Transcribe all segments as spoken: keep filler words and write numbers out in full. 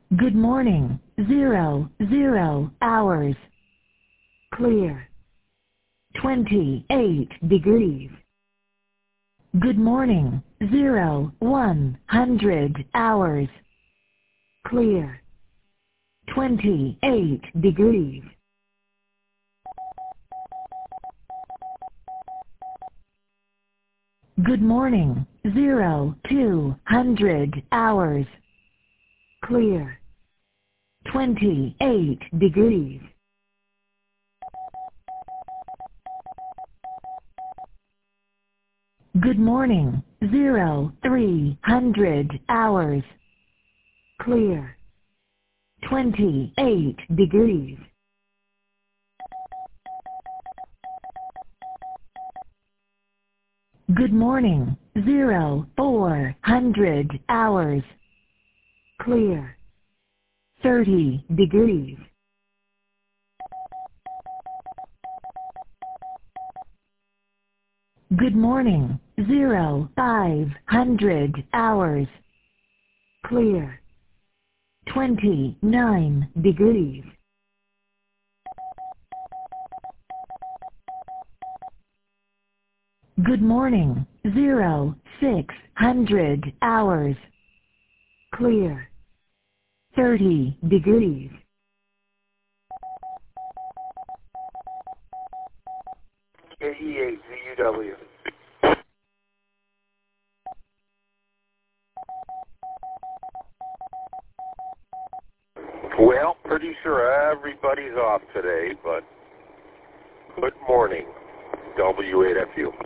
Good morning. Zero, zero hours. Clear. twenty-eight degrees. Good morning. Zero, one hundred hours. Clear. twenty-eight degrees. Good morning. Zero, two hundred hours. Clear. twenty-eight degrees. Good morning. Zero, three hundred hours. Clear. twenty-eight degrees. Good morning. Zero, four hundred hours. Clear. thirty degrees. Good morning. Zero, five hundred hours. Clear. twenty-nine degrees. Good morning. Zero, six hundred hours. Clear. thirty degrees. K E eight Z U W. Well, pretty sure everybody's off today, but good morning, W eight F U.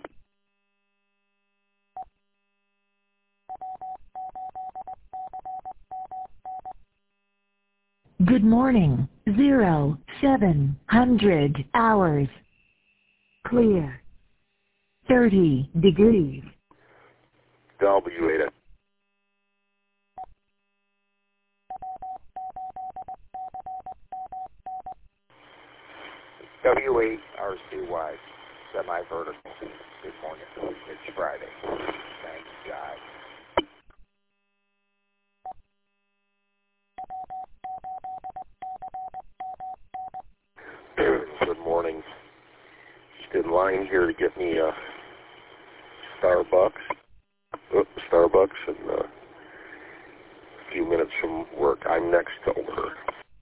Good morning. Zero, seven hundred hours. Clear. thirty degrees. W eight F U. W eight R C Y, semi-vertical. Good morning. It's Friday. Thank God. Good morning. Just in line here to get me a Starbucks. Oh, Starbucks in uh, a few minutes from work. I'm next to order.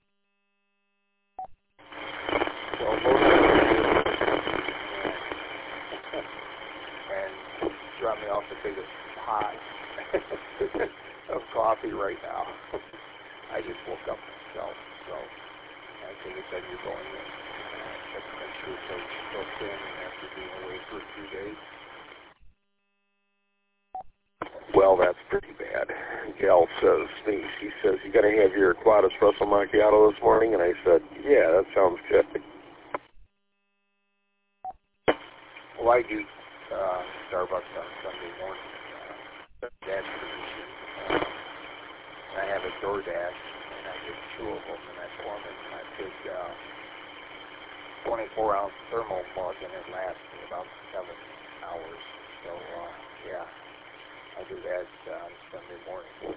And drop me off the biggest pot of coffee right now. I just woke up myself, so I think it said you're going in. Check to make sure it's still standing after being away for a few days. Well, that's pretty bad. Gail says, she says, you got to have your quad espresso macchiato this morning? And I said, yeah, that sounds good. Well, I do uh, Starbucks on Sunday morning. Uh, that's tradition. Uh, I have a DoorDash, and I get two of them, and I form it, and I take uh, twenty-four ounce thermal mug, and it lasts me about seven hours. So, uh, yeah, I do that uh, on Sunday morning.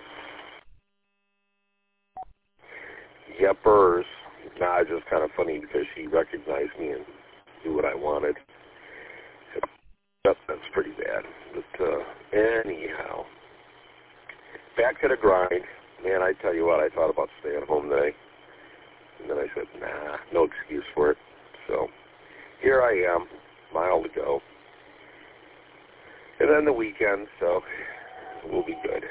Yepers. Nah, it's just kind of funny because she recognized me and knew what I wanted. Yep, that's pretty bad. But uh, anyhow, back to the grind. Man, I tell you what, I thought about staying home today. And then I said, nah, no excuse for it. So here I am, mile to go. And then the weekend, so we'll be good.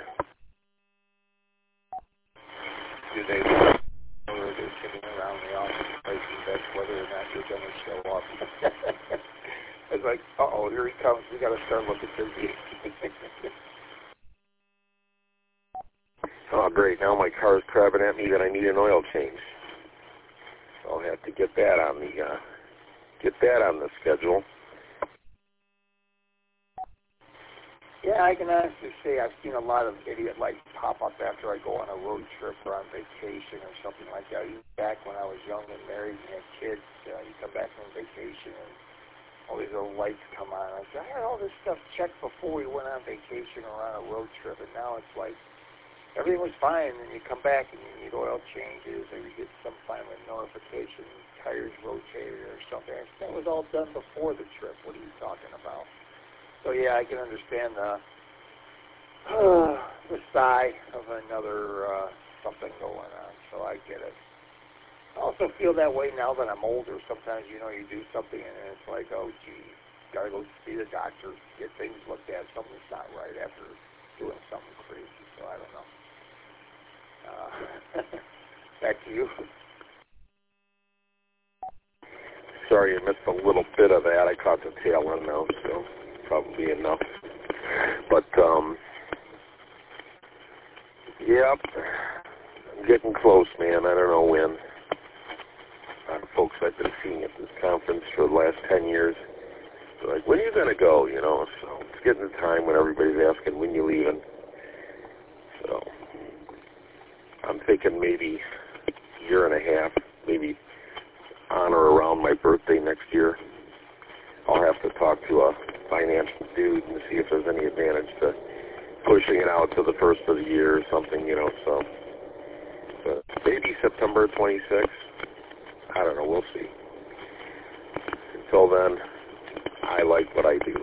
Do they know they're sitting around the office placing bets whether or not you're going to show up? It's like, uh-oh, here he comes. We got to start looking busy. Oh, great. Now my car's crabbing at me that I need an oil change. So I'll have to get that on the uh, get that on the schedule. Yeah, I can honestly say I've seen a lot of idiot lights pop up after I go on a road trip or on vacation or something like that. Even back when I was young and married and had kids, uh, you come back from vacation and all these little lights come on. I said, I had all this stuff checked before we went on vacation or on a road trip, and now it's like everything was fine, and you come back and you need oil changes, or you get some kind of notification, tires rotated or something. That was all done before the trip. What are you talking about? So yeah, I can understand the uh, the sigh of another uh, something going on. So I get it. I also feel that way now that I'm older. Sometimes, you know, you do something and it's like, oh, gee, gotta go see the doctor, get things looked at. Something's not right after doing something crazy. So I don't know. Uh, back to you. Sorry, I missed a little bit of that. I caught the tail end now, so probably enough. But, um, yep, I'm getting close, man. I don't know when. Uh, folks I've been seeing at this conference for the last ten years, they're like, when are you going to go, you know? So it's getting the time when everybody's asking, when you leaving? So I'm thinking maybe a year and a half, maybe on or around my birthday next year. I'll have to talk to a financial dude and see if there's any advantage to pushing it out to the first of the year or something, you know. So but maybe September twenty-sixth. I don't know. We'll see. Until then, I like what I do.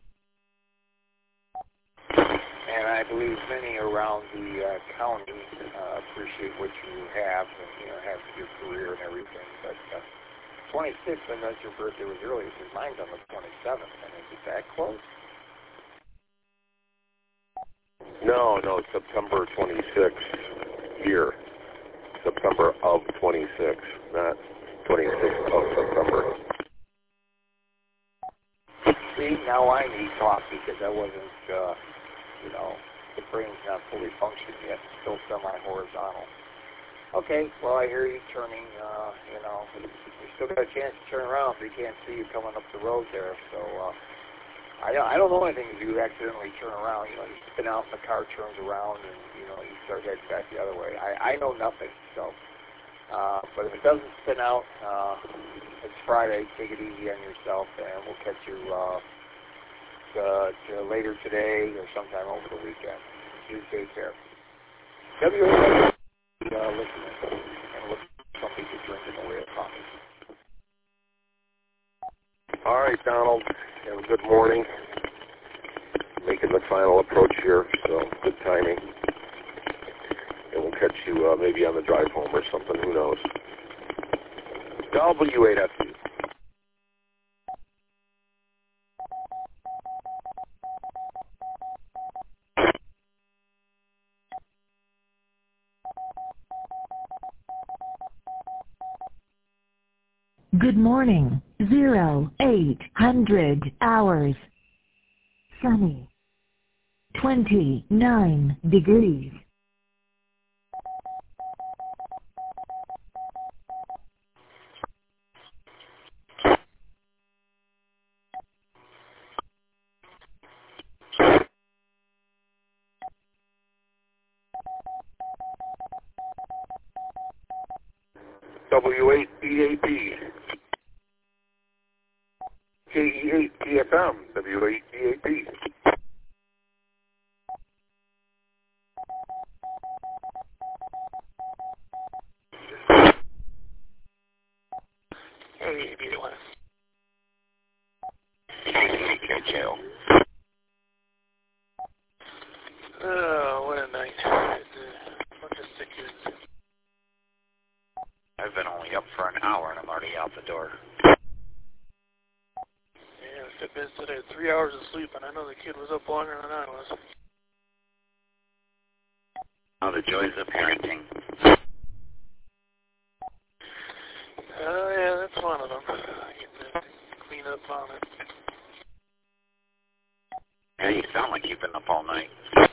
And I believe many around the uh, county uh, appreciate what you have and, you know, have your career and everything. But uh, twenty-sixth, I know your birthday was early. Because mine's on the twenty-seventh. And is it that close? No, no, it's September twenty-sixth here. September of twenty-six, not twenty-sixth of September. See, now I need coffee because I wasn't, uh, you know, the brain's not fully functioning yet. It's still semi-horizontal. Okay, well, I hear you turning, uh, you know, you still got a chance to turn around, but you can't see you coming up the road there. So uh, I, don't, I don't know anything if you accidentally turn around. You know, you spin out and the car turns around and, you know, you start heading back the other way. I, I know nothing, so. Uh, but if it doesn't spin out, uh, it's Friday. Take it easy on yourself, and we'll catch you uh, uh, to later today or sometime over the weekend. You take care. W A uh, listening and look for something to drink in the way of coffee. All right, Donald. Have a good morning. Making the final approach here, so good timing. And we'll catch you uh, maybe on the drive home or something. Who knows? W eight F U. Good morning. Zero eight hundred hours. Sunny. Twenty-nine degrees. W eight E A P. K E eight T F M. W eight E A P. Hey, B one. K J O. Oh, what a night. It's a bunch of sick kids. I've been only up for an hour and I'm already out the door. Yeah, the Fitbit said I had three hours of sleep, and I know the kid was up longer than I was. Oh, the joys of parenting. Oh, yeah, that's one of them. I get to clean up on it. Yeah, you sound like you've been up all night.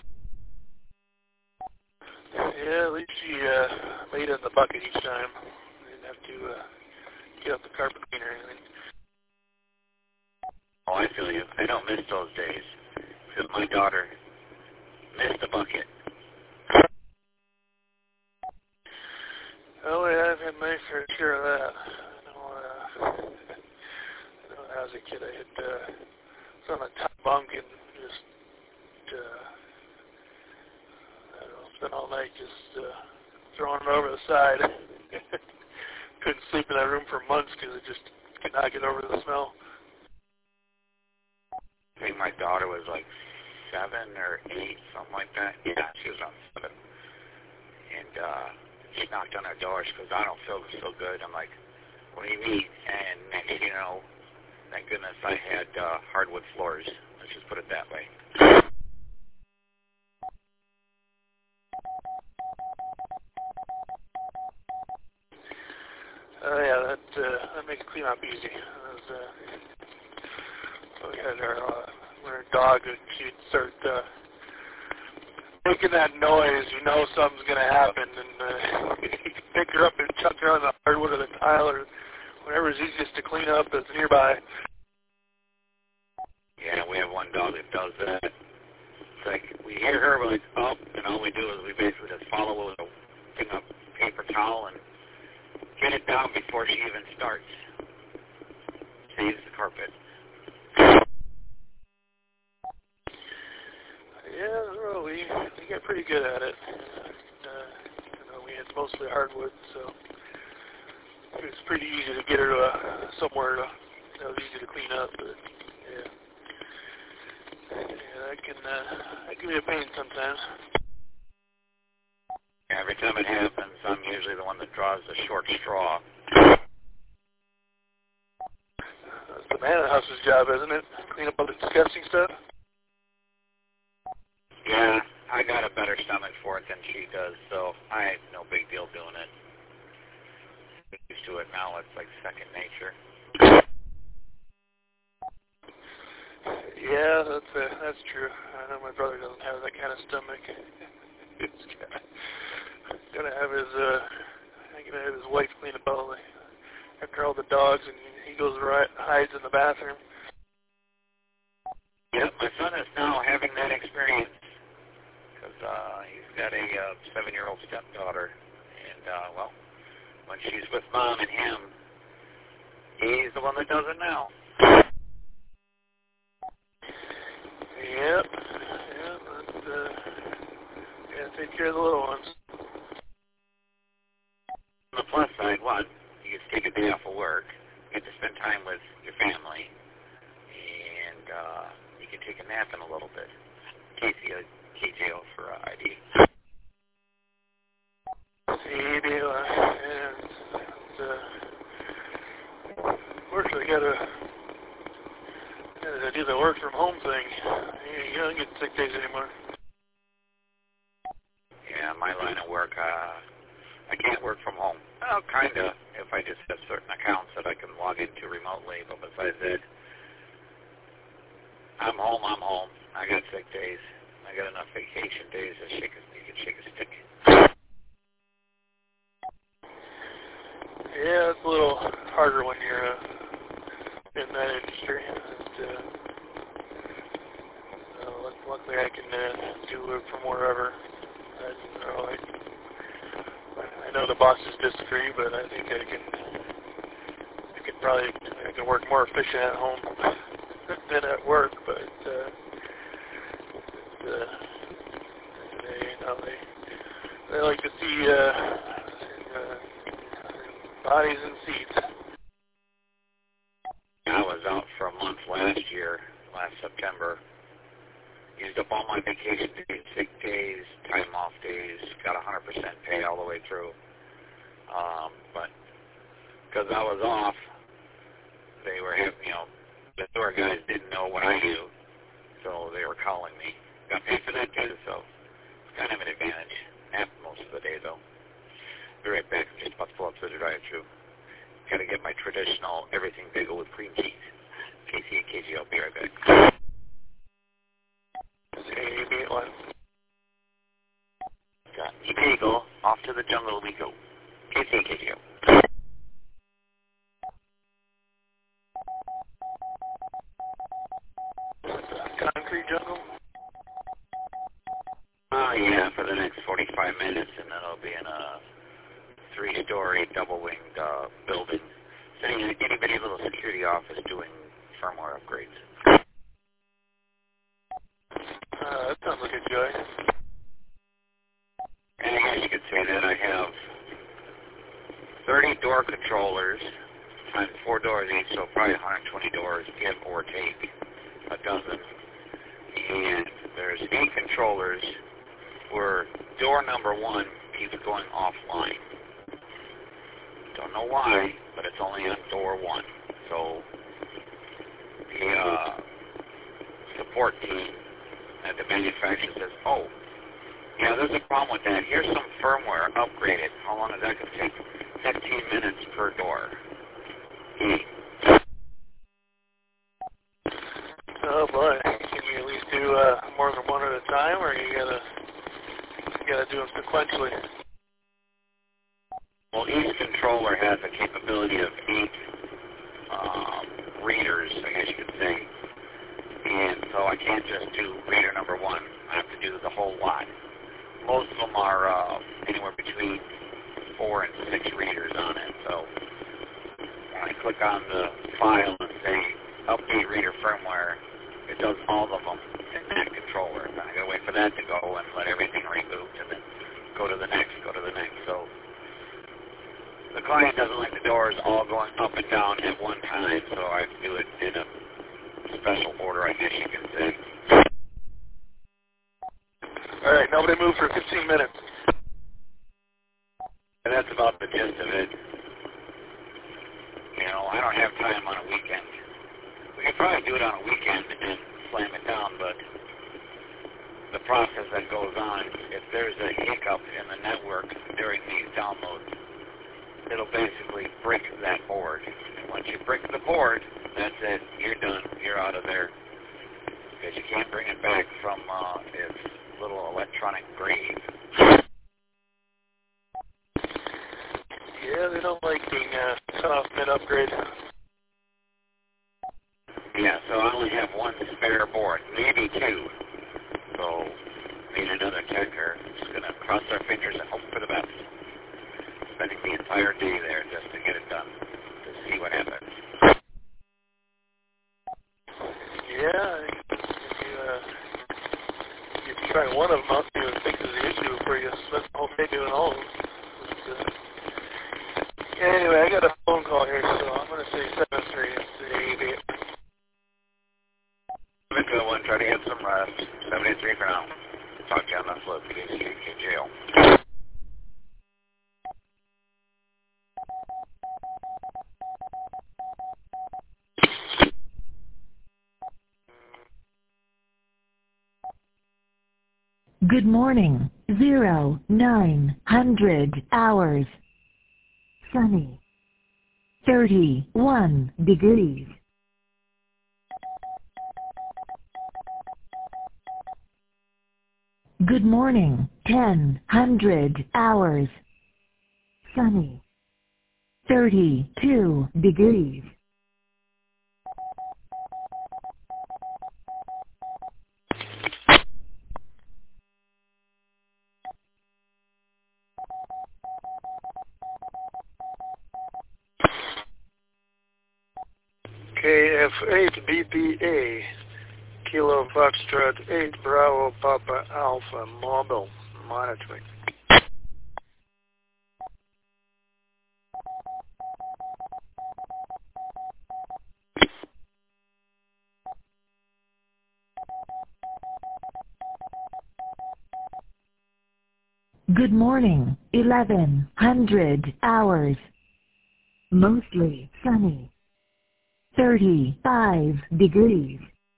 Yeah, at least she uh, made it in the bucket each time. I didn't have to uh, get up the carpet cleaner or anything. Oh, I feel you. I don't miss those days. Because my daughter missed the bucket. Oh, yeah, I've had my fair share of that. I know, uh, I know when I was a kid, I had, uh, was on the top bunk and just, uh, I don't know, spent all night just, uh, throwing it over the side. Couldn't sleep in that room for months because it just could not get over the smell. I think my daughter was like seven or eight, something like that. Yeah, she was on seven. And uh, she knocked on our door. She goes, I don't feel so good. I'm like, what do you mean? And next thing you know, thank goodness I had uh, hardwood floors. Let's just put it that way. Uh, yeah, that uh, that makes cleanup easy. Was, uh, so we had our, uh, when our dog, she'd start uh, making that noise, you know something's going to happen, and uh, you pick her up and chuck her on the hardwood or the tile or whatever's easiest to clean up that's nearby. Yeah, we have one dog that does that. It's like we hear her, we're like, oh, and all we do is we basically just follow with a thing of paper towel and get it down before she even starts. Saves the carpet. Yeah, well, we we get pretty good at it. Uh, you know, we had mostly hardwood, so it was pretty easy to get her to uh, somewhere to, that was easy to clean up. But yeah, yeah, that can uh, that can be a pain sometimes. Every time it happens, I'm usually the one that draws the short straw. That's the man of the house's job, isn't it? Clean up all the disgusting stuff. Yeah, I got a better stomach for it than she does, so I have no big deal doing it. I'm used to it now. It's like second nature. Yeah, that's uh, that's true. I know my brother doesn't have that kind of stomach. It's gotta, gotta have his uh, gotta have his wife clean up all the after all the dogs, and he goes right hides in the bathroom. Yep, my son is now having that experience because uh, he's got a uh, seven-year-old stepdaughter, and uh, well, when she's with mom and him, he's the one that does it now. Yep, yeah, but uh, gotta take care of the little ones. On the plus side, one, you get to take a day off of work, you get to spend time with your family, and uh, you can take a nap in a little bit. K C, K J O for uh, I D. C D, uh, and uh, unfortunately, gotta gotta do the work from home thing. You don't get sick days anymore. Yeah, my line of work, uh, I can't work from home. Well, kind of, if I just have certain accounts that I can log into remotely, but besides that, I'm home, I'm home. I got sick days. I got enough vacation days to shake a, you can shake a stick. Yeah, it's a little harder when you're uh, in that industry. But, uh, uh, luckily, I can uh, do it from wherever. I, you know, I, I know the bosses disagree, but I think I can. I can probably I can work more efficient at home than at work. But uh, uh, they, you know, they they like to see uh, uh, bodies in seats. I was out for a month last year, last September. Used up all my vacation days, sick days, time off days, got one hundred percent pay all the way through. Um, but because I was off, they were having, you know, the store guys didn't know what I do, so they were calling me. Got paid for that too, so it's kind of an advantage. Nap most of the day though. Be right back. I'm just about to pull up to the drive-thru. Got to get my traditional everything bagel with cream cheese. K C and K G, I'll be right back. Maybe one. Got me bagel. Off to the jungle we go. K C and K G. Concrete jungle? Oh, yeah, for the next forty-five minutes, and then I'll be in a three-story, double-winged uh, building, sitting in a itty-bitty little security office doing firmware upgrades. Uh, that sounds like a joy. And I guess you could say that I have door controllers times four doors each, so probably one hundred twenty doors, give or take a dozen. And there's eight controllers where door number one keeps going offline. Don't know why, but it's only on door one. So the uh, support team at the manufacturer says, oh, yeah, there's a problem with that. Here's some firmware, upgrade it. How long is that going to take? fifteen minutes per door. Hmm. Oh boy, can you at least do uh, more than one at a time, or you gotta you gotta do them sequentially? Well, each controller has a capability of eight um, readers, I guess you could say. And so I can't just do reader number one. I have to do the whole lot. Most of them are uh, anywhere between four and six readers on it. So when I click on the file and say update reader firmware, it does all of them in that controller. And I gotta wait for that to go and let everything reboot and then go to the next, go to the next. So the client doesn't like the doors all going up and down at one time, so I do it in a special order, I guess you can say. All right, nobody move for fifteen minutes. And that's about the gist of it. You know, I don't have time on a weekend. We could probably do it on a weekend and slam it down, but the process that goes on, if there's a hiccup in the network during these downloads, it'll basically brick that board. And once you brick the board, that's it. You're done. You're out of there. Because you can't bring it back from uh, its little electronic grave. Yeah, they don't like being uh, cut off mid-upgrade. Yeah, so I only have one spare board, maybe two. So, need another checker. Just going to cross our fingers and hope for the best. Spending the entire day there just to get it done, to see what happens. Yeah, if you, uh, if you try one of them out, see what fixes the issue before you spend the whole day doing all of them. Anyway, I got a phone call here, so I'm going to say seven three eight. Have a good one. Try to get some rest. seventy-three for now. Talk to you on the flip. Get you in jail. Good morning. Zero, nine, hundred hours. Sunny. Thirty-one degrees. Good morning. Ten, hundred hours. Sunny. Thirty-two degrees. K F eight B B A, Kilo Foxtrot eight, Bravo Papa Alpha, mobile monitoring. Good morning. Eleven hundred hours. Mostly sunny. Thirty-five degrees.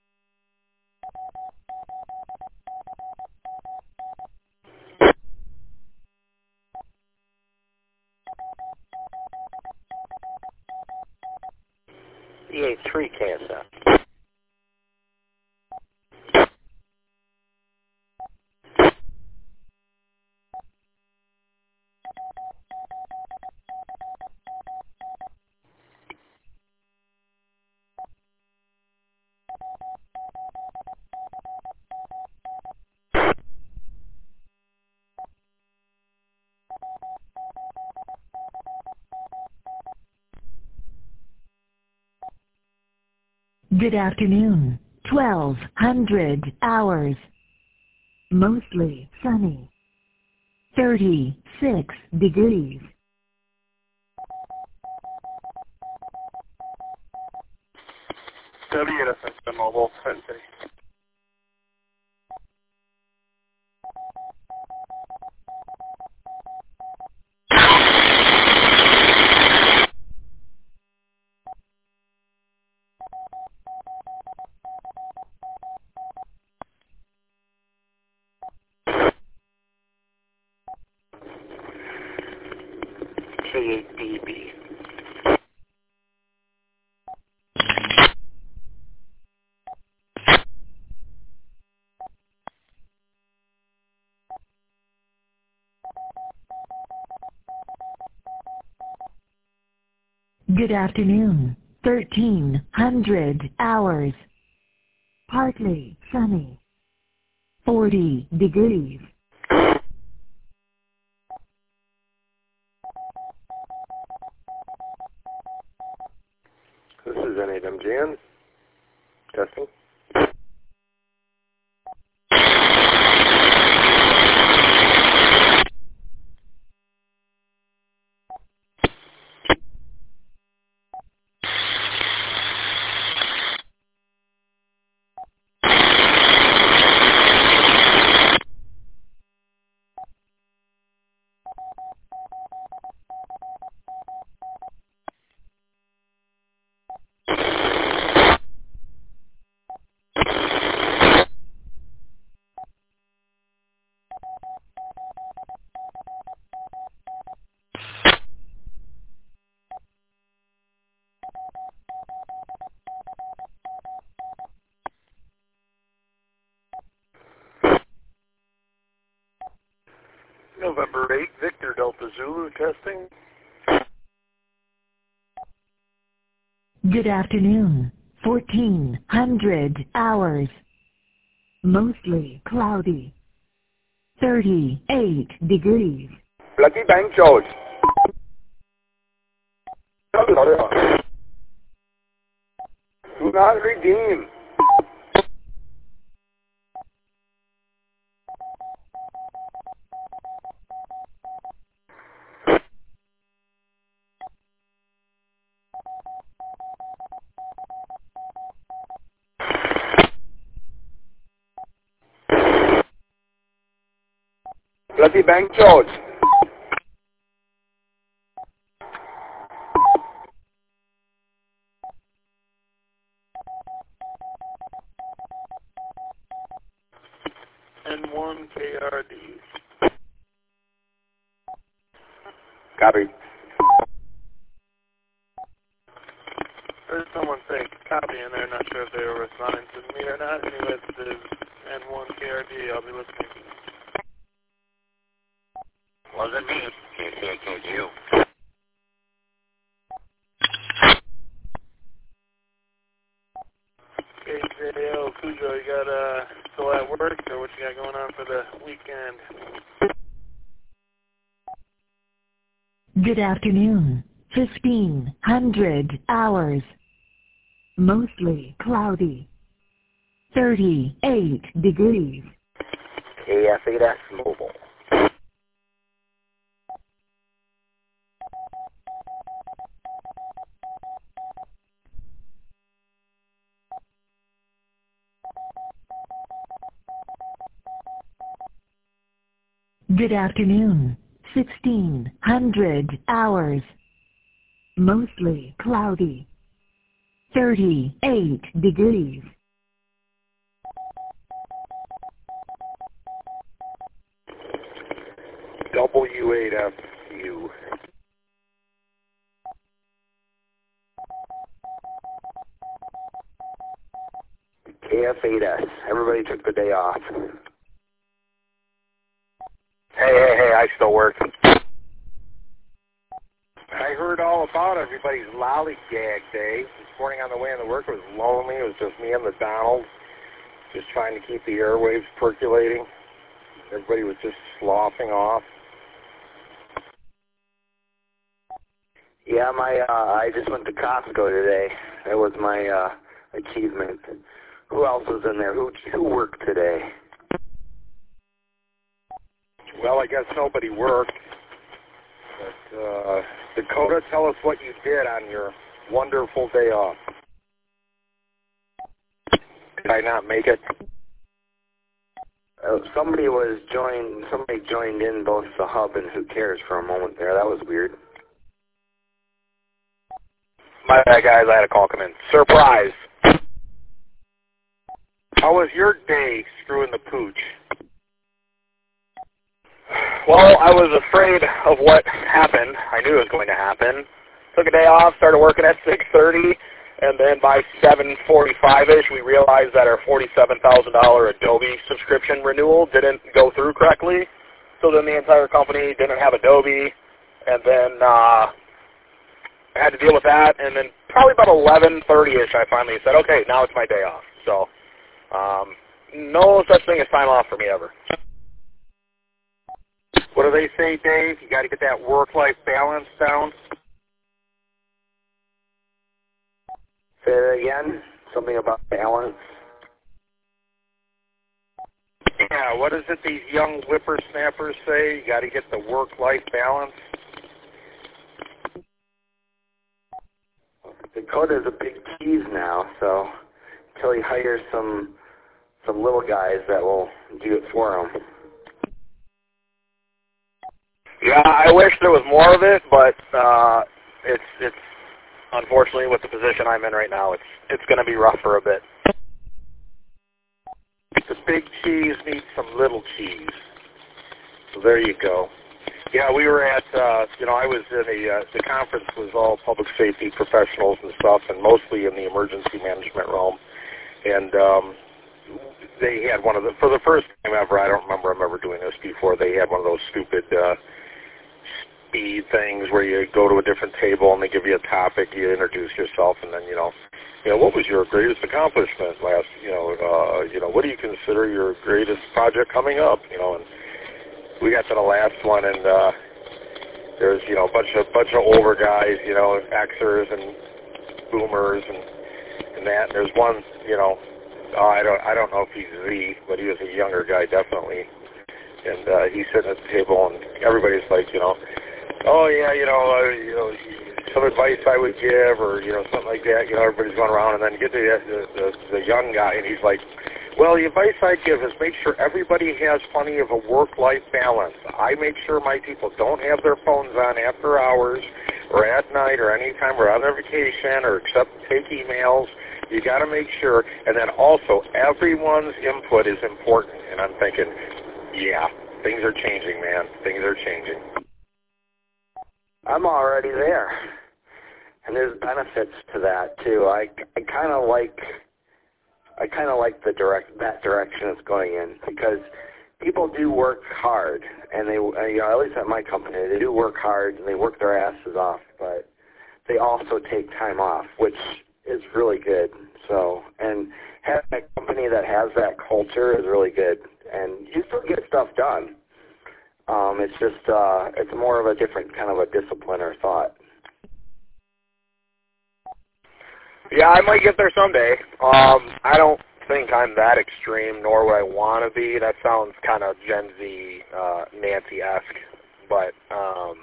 E A three cancer. Good afternoon. Twelve hundred hours. Mostly sunny. Thirty-six degrees. W eight S M Mobile, Twin City. K eight B B. Good afternoon. thirteen hundred hours. Partly sunny. forty degrees. This is N eight M J N. Testing. November eighth, Victor Delta Zulu, testing. Good afternoon. fourteen hundred hours. Mostly cloudy. thirty-eight degrees. Lucky Bank George. Do not redeem. Lucky Bank George. N one K R D. Copy. There's someone saying copy in there, not sure if they were responding to me or not. Anyway, this is N one K R D, I'll be listening. Wasn't me. K K K Q. K J O, Cujo, you got, uh, still at work, or what you got going on for the weekend? Good afternoon. fifteen hundred hours. Mostly cloudy. thirty-eight degrees. K F eight S Mobile. Good afternoon. sixteen hundred hours. Mostly cloudy. thirty-eight degrees. W eight F U. K F eight S. Everybody took the day off. Hey, hey, hey, I still work. I heard all about everybody's lollygag day. This morning on the way into work, it was lonely. It was just me and the Donald, just trying to keep the airwaves percolating. Everybody was just sloughing off. Yeah, my uh, I just went to Costco today. That was my uh, achievement. Who else was in there? Who who worked today? Well, I guess nobody worked. But, uh, Dakota, tell us what you did on your wonderful day off. Did I not make it? Uh, somebody was joined. Somebody joined in both the hub and Who Cares for a moment there. That was weird. My bad, guys. I had a call come in. Surprise. How was your day screwing the pooch? Well, I was afraid of what happened. I knew it was going to happen. Took a day off, started working at six thirty, and then by seven forty-five-ish, we realized that our forty-seven thousand dollars Adobe subscription renewal didn't go through correctly. So then the entire company didn't have Adobe, and then uh, I had to deal with that. And then probably about eleven thirty-ish, I finally said, okay, now it's my day off. So um, no such thing as time off for me ever. What do they say, Dave? You got to get that work-life balance down. Say that again. Something about balance. Yeah, what is it these young whippersnappers say? You got to get the work-life balance. Dakota's a big tease now, so until he hires some some little guys that will do it for him. Yeah, I wish there was more of it, but uh, it's it's unfortunately with the position I'm in right now, it's it's going to be rough for a bit. The big cheese needs some little cheese. So there you go. Yeah, we were at, uh, you know, I was in a, uh, the conference was all public safety professionals and stuff, and mostly in the emergency management realm. And um, they had one of the, for the first time ever, I don't remember them ever doing this before, they had one of those stupid uh, speed things where you go to a different table and they give you a topic, you introduce yourself, and then, you know, you know, what was your greatest accomplishment last, you know, uh, you know, what do you consider your greatest project coming up, you know, and we got to the last one, and uh, there's, you know, a bunch of bunch of older guys, you know, Xers and boomers and and that. And there's one, you know, uh, I don't I don't know if he's Z, but he was a younger guy definitely. And uh, he's sitting at the table, and everybody's like, you know, oh yeah, you know, uh, you know, some advice I would give, or you know, something like that. You know, everybody's going around, and then you get to the the, the young guy, and he's like, well, the advice I give is make sure everybody has plenty of a work-life balance. I make sure my people don't have their phones on after hours or at night or any time we're on their vacation or except take emails. You got to make sure. And then also, everyone's input is important. And I'm thinking, yeah, things are changing, man. Things are changing. I'm already there. And there's benefits to that, too. I, I kind of like... I kind of like the direct that direction it's going in, because people do work hard, and they, you know, at least at my company, they do work hard and they work their asses off, but they also take time off, which is really good. So, and having a company that has that culture is really good, and you still get stuff done. Um, it's just uh, it's more of a different kind of a discipline or thought. Yeah, I might get there someday. Um, I don't think I'm that extreme, nor would I want to be. That sounds kind of Gen Z, uh, Nancy-esque. But um,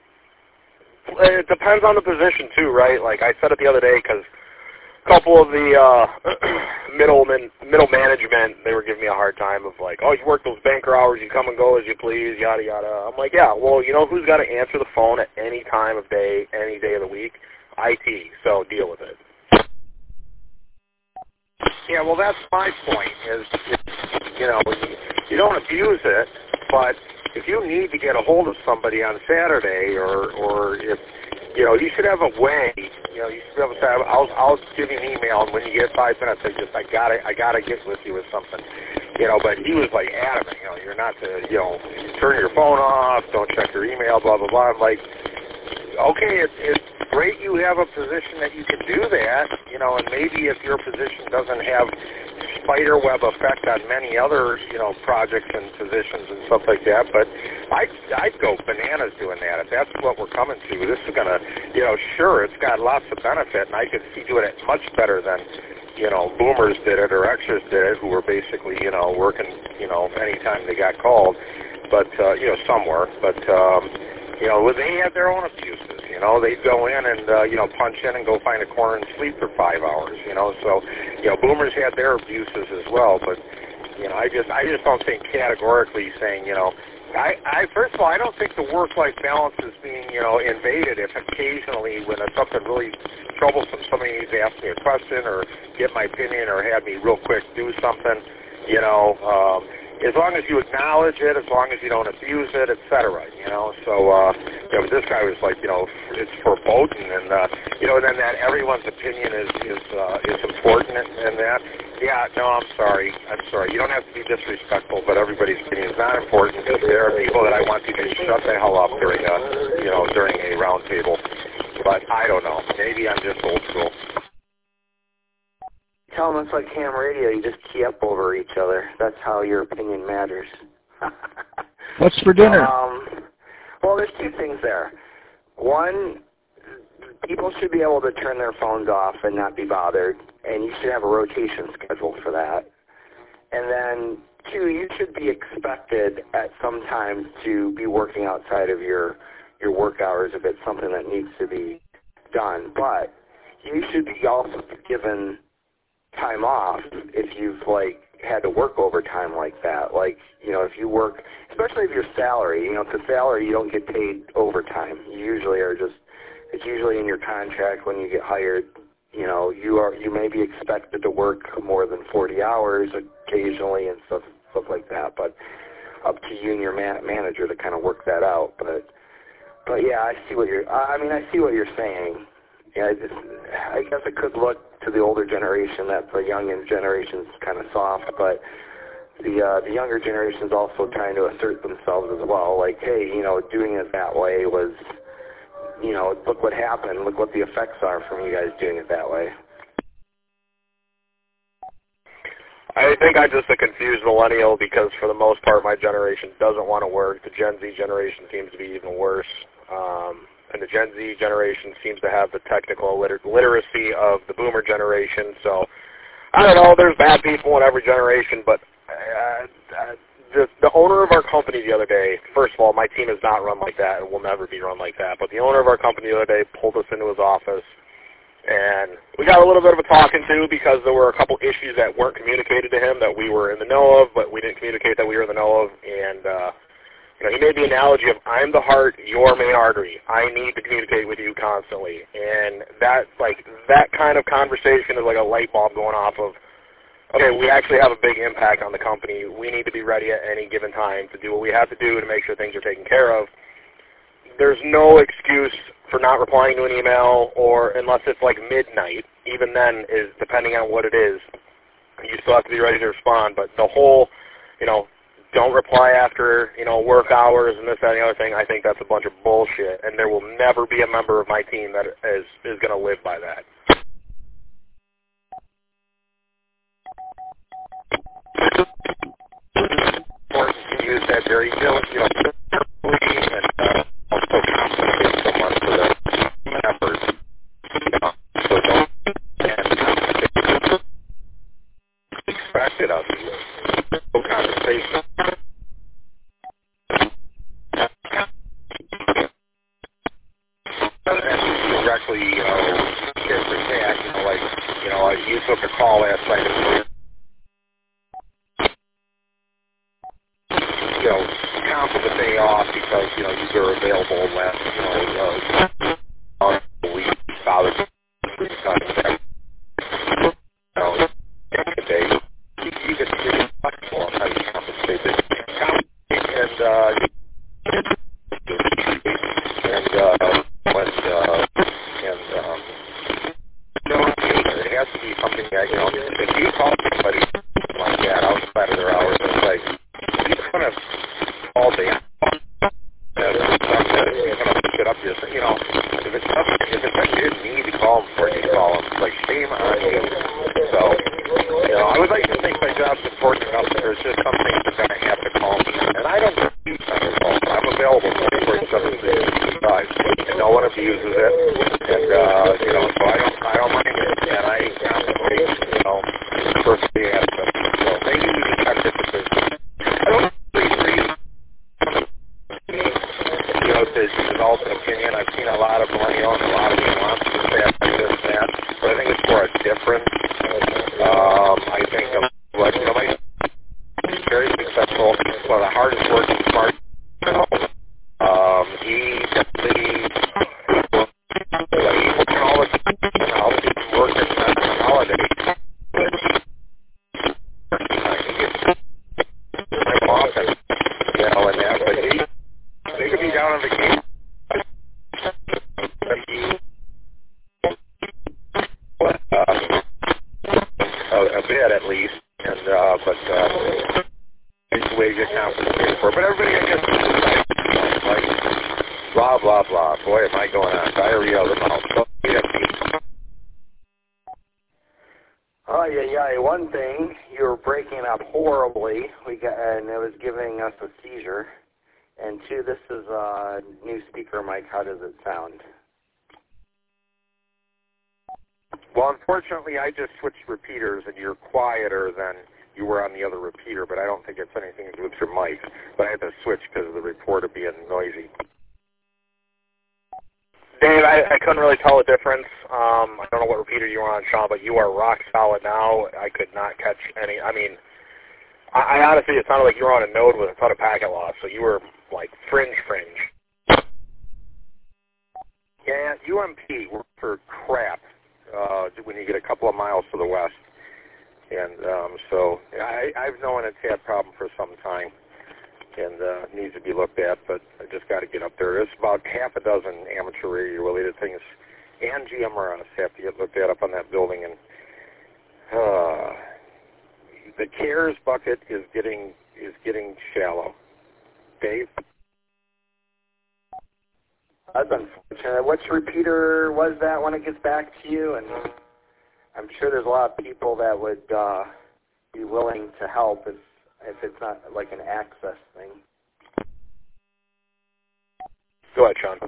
it depends on the position, too, right? Like I said it the other day, because a couple of the uh, middlemen, middle management, they were giving me a hard time of like, oh, you work those banker hours, you come and go as you please, yada, yada. I'm like, yeah, well, you know who's got to answer the phone at any time of day, any day of the week? I T, so deal with it. Yeah, well, that's my point, is, is you know, you don't abuse it, but if you need to get a hold of somebody on Saturday, or, or if, you know, you should have a way, you know, you should be able to say, I'll, I'll give you an email, and when you get five minutes, I just, I gotta, I gotta get with you with something, you know, but he was like adamant, you know, you're not to, you know, turn your phone off, don't check your email, blah, blah, blah. I'm like, okay, it's, it's great you have a position that you can do that, you know, and maybe if your position doesn't have spider web effect on many other, you know, projects and positions and stuff like that, but I'd, I'd go bananas doing that. If that's what we're coming to, this is going to, you know, sure, it's got lots of benefit, and I could see doing it much better than, you know, boomers did it or Xers did it, who were basically, you know, working, you know, anytime they got called, but, uh, you know, somewhere, but, um, you know, they have their own abuses. You know, they'd go in and, uh, you know, punch in and go find a corner and sleep for five hours, you know. So, you know, boomers had their abuses as well. But, you know, I just I just don't think categorically saying, you know, I, I first of all, I don't think the work-life balance is being, you know, invaded if occasionally when it's something really troublesome, somebody needs to ask me a question or get my opinion or have me real quick do something, you know, um, as long as you acknowledge it, as long as you don't abuse it, et cetera, you know. So, uh, you know, this guy was like, you know, it's foreboding, and, uh, you know, then that everyone's opinion is is, uh, is important and, and that. Yeah, no, I'm sorry. I'm sorry. You don't have to be disrespectful, but everybody's opinion is not important because there are people that I want you to shut the hell up during a, you know, during a round table. But I don't know. Maybe I'm just old school. Tell them it's like ham radio. You just key up over each other. That's how your opinion matters. What's for dinner? Um, well, there's two things there. One, people should be able to turn their phones off and not be bothered, and you should have a rotation schedule for that. And then, two, you should be expected at some times to be working outside of your your work hours if it's something that needs to be done. But you should be also given time off if you've, like, had to work overtime like that. Like, you know, if you work, especially if you're salary, you know, because salary you don't get paid overtime. You usually are just, it's usually in your contract when you get hired. You know, you are you may be expected to work more than forty hours occasionally and stuff stuff like that. But up to you and your man, manager to kind of work that out. But but yeah, I see what you're. I mean, I see what you're saying. Yeah, I, just, I guess it could look to the older generation that the younger generation's kind of soft, but the uh, the younger generation's also trying to assert themselves as well. Like, hey, you know, doing it that way was, you know, look what happened. Look what the effects are from you guys doing it that way. I think I'm just a confused millennial because for the most part my generation doesn't want to work. The Gen Z generation seems to be even worse. Um, and the Gen Z generation seems to have the technical liter- literacy of the boomer generation. So, I don't know, there's bad people in every generation, but uh, uh, the, the owner of our company the other day, first of all, my team is not run like that and will never be run like that, but the owner of our company the other day pulled us into his office, and we got a little bit of a talking to because there were a couple issues that weren't communicated to him that we were in the know of, but we didn't communicate that we were in the know of, and uh, you know, he made the analogy of, I'm the heart, you're main artery. I need to communicate with you constantly. And that, like, that kind of conversation is like a light bulb going off of, okay, we actually have a big impact on the company. We need to be ready at any given time to do what we have to do to make sure things are taken care of. There's no excuse for not replying to an email, or unless it's like midnight, even then is, depending on what it is, you still have to be ready to respond. But the whole, you know, don't reply after, you know, work hours and this, that, and the other thing, I think that's a bunch of bullshit, and there will never be a member of my team that is, is going to live by that. Of course, you can use that very, you know, and uh, also compensate someone for their efforts. You know, so don't and expect it of you. No compensation. Directly, you know, get the cash, you know, like, you know, you took a call last night, you know, cancel the day off because, you know, you were available last, you know, uh, a week, solid, you know, the day, you, you get to get flexible on how you compensate it. And, uh, and, uh, when, uh, and, um, you know, it has to be something that, you know, if you call somebody like that outside of their hours, it's like, you kind of all day, and shit up just, you know, if it's something, if it's like you didn't need to call them for you to call them, it's like, shame on you. So, you know, I would like to think my job's important enough that there's just some things that I have to call me, and I don't use on the phone. I'm available twenty-four seven, three sixty-five, and no one abuses it, and, uh, you know, so I don't, I don't mind it, and I constantly, you know, perfectly adequate. So maybe we can have differences. I don't really agree, you know, to develop an opinion. I've seen a lot of millennials, a lot of nuances to say like this and that, but I think it's for a different. Um, I think of what you know, my very successful, one of the hardest working, smart. Um, he definitely like, he worked all the time. You know, he's working on the holidays. But he gets time off and you know and that. But he, they could be down on vacation. But, uh, a, a bit at least, and uh, but. Uh, It's the way you get compensated for. But everybody, I guess, is like, blah, blah, blah. Boy, am I going on. Diarrhea of the mouth. So, yeah. Oh, yeah, yeah. One thing, you were breaking up horribly, we got, and it was giving us a seizure. And two, this is a new speaker mic. How does it sound? Well, unfortunately, I just switched repeaters, and you're quieter than you were on the other repeater, but I don't think it's anything to do with your mic. But I had to switch because of the reporter being noisy. Dave, I, I couldn't really tell the difference. Um, I don't know what repeater you were on, Sean, but you are rock solid now. I could not catch any. I mean, I, I honestly, it sounded like you were on a node with a ton of packet loss, so you were like fringe, fringe. Yeah, U M P worked for crap uh, when you get a couple of miles to the west. And um, so I, I've known it's had a problem for some time and uh, needs to be looked at, but I just got to get up there. There's about half a dozen amateur radio-related things and G M R S have to get looked at up on that building. And uh, the CARES bucket is getting is getting shallow. Dave? That's unfortunate. Which repeater was that when it gets back to you? And I'm sure there's a lot of people that would uh, be willing to help if if it's not like an access thing. Go ahead, Sean.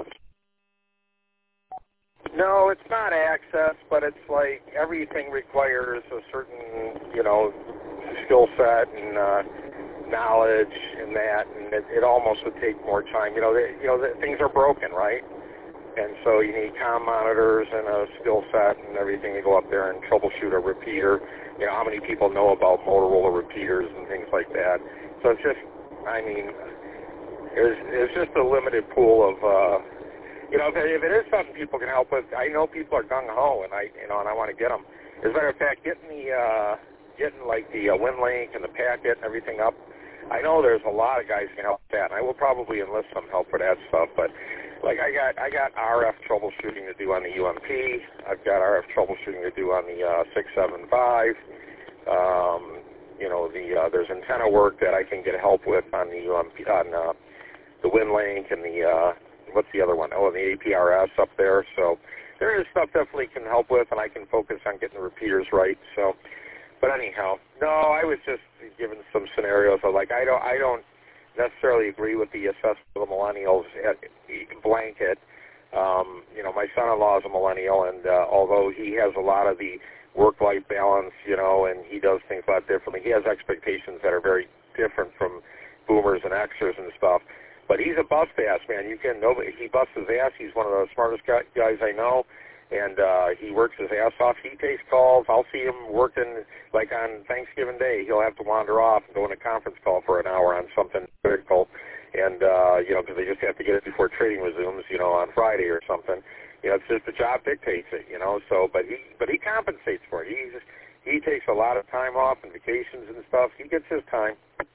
No, it's not access, but it's like everything requires a certain, you know, skill set and uh, knowledge and that, and it, it almost would take more time. You know, they, you know, the, things are broken, right? And so you need comm monitors and a skill set and everything to go up there and troubleshoot a repeater. You know, how many people know about Motorola repeaters and things like that? So it's just, I mean, there's, there's just a limited pool of, uh, you know, if it, if it is something people can help with, I know people are gung-ho, and I, you know, and I want to get them. As a matter of fact, getting the, uh, getting like the uh, WinLink and the packet and everything up, I know there's a lot of guys who can help with that, and I will probably enlist some help for that stuff, but like I got I got R F troubleshooting to do on the U M P. I've got R F troubleshooting to do on the uh, six seven five. Um, you know, the uh, there's antenna work that I can get help with on the U M P, on uh, the WinLink and the uh, what's the other one? Oh, and the A P R S up there. So there is stuff definitely can help with, and I can focus on getting the repeaters right. So, but anyhow, no, I was just giving some scenarios of like I don't I don't. necessarily agree with the assessment of the millennials at blanket. Um, you know, my son-in-law is a millennial, and uh, although he has a lot of the work-life balance, you know, and he does things a lot differently, he has expectations that are very different from boomers and Xers and stuff. But he's a bust-ass, man. You can nobody. He busts his ass. He's one of the smartest guys I know. And uh, he works his ass off. He takes calls. I'll see him working, like on Thanksgiving Day. He'll have to wander off and go in a conference call for an hour on something critical. And, uh, you know, because they just have to get it before trading resumes, you know, on Friday or something. You know, it's just the job dictates it, you know. So, but he but he compensates for it. He's, he takes a lot of time off and vacations and stuff. He gets his time.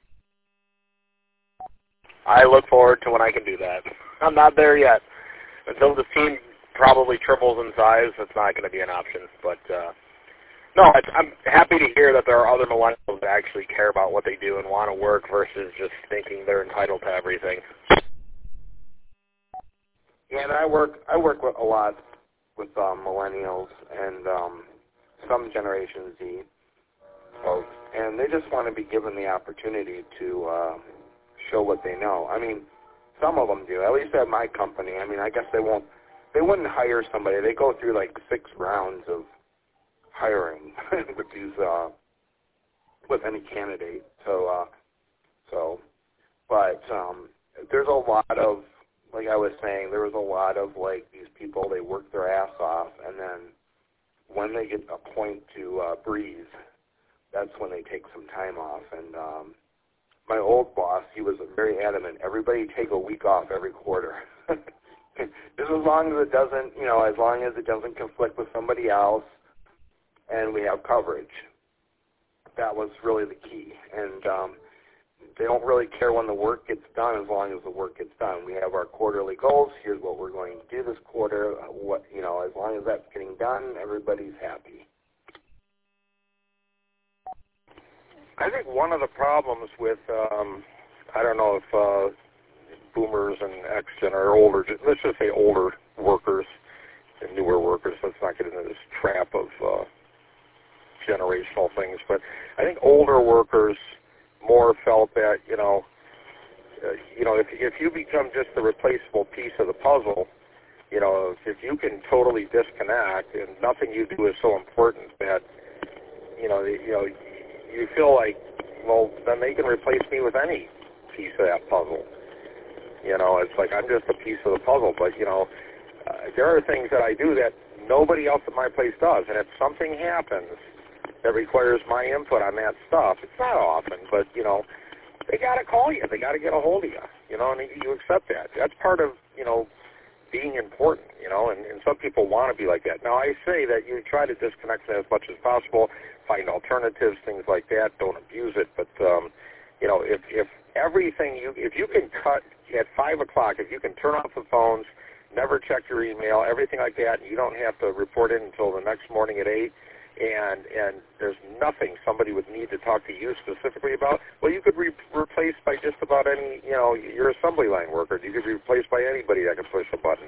I look forward to when I can do that. I'm not there yet. Until the team probably triples in size, it's not going to be an option. But, uh, no, it's, I'm happy to hear that there are other millennials that actually care about what they do and want to work versus just thinking they're entitled to everything. Yeah, and I work I work with a lot with um, millennials and um, some Generation Z folks, and they just want to be given the opportunity to uh, show what they know. I mean, some of them do. At least at my company. I mean, I guess they won't. They wouldn't hire somebody. They go through like six rounds of hiring with these uh, with any candidate. So, uh, so, but um, there's a lot of like I was saying, there was a lot of, like, these people, they work their ass off, and then when they get a point to uh, breathe, that's when they take some time off. And um, my old boss, he was very adamant, everybody take a week off every quarter. Just as long as it doesn't, you know, as long as it doesn't conflict with somebody else and we have coverage. That was really the key. And um, they don't really care when the work gets done as long as the work gets done. We have our quarterly goals. Here's what we're going to do this quarter. What, you know, as long as that's getting done, everybody's happy. I think one of the problems with, um, I don't know if uh, boomers and X Gen are older, let's just say older workers and newer workers, let's not get into this trap of uh, generational things, but I think older workers more felt that, you know, uh, you know, if, if you become just the replaceable piece of the puzzle, you know, if, if you can totally disconnect and nothing you do is so important that, you know, you know, you feel like, well, then they can replace me with any piece of that puzzle. You know, it's like I'm just a piece of the puzzle. But, you know, uh, there are things that I do that nobody else at my place does. And if something happens that requires my input on that stuff, it's not often, but, you know, they got to call you. They got to get a hold of you, you know, and you accept that. That's part of, you know, being important, you know, and, and some people want to be like that. Now, I say that you try to disconnect them as much as possible, find alternatives, things like that. Don't abuse it. But, um, you know, if, if everything you, if you can cut at five o'clock, if you can turn off the phones, never check your email, everything like that, and you don't have to report in until the next morning at eight, and and there's nothing somebody would need to talk to you specifically about, well, you could be replaced by just about any, you know, your assembly line worker. You could be replaced by anybody that can push a button.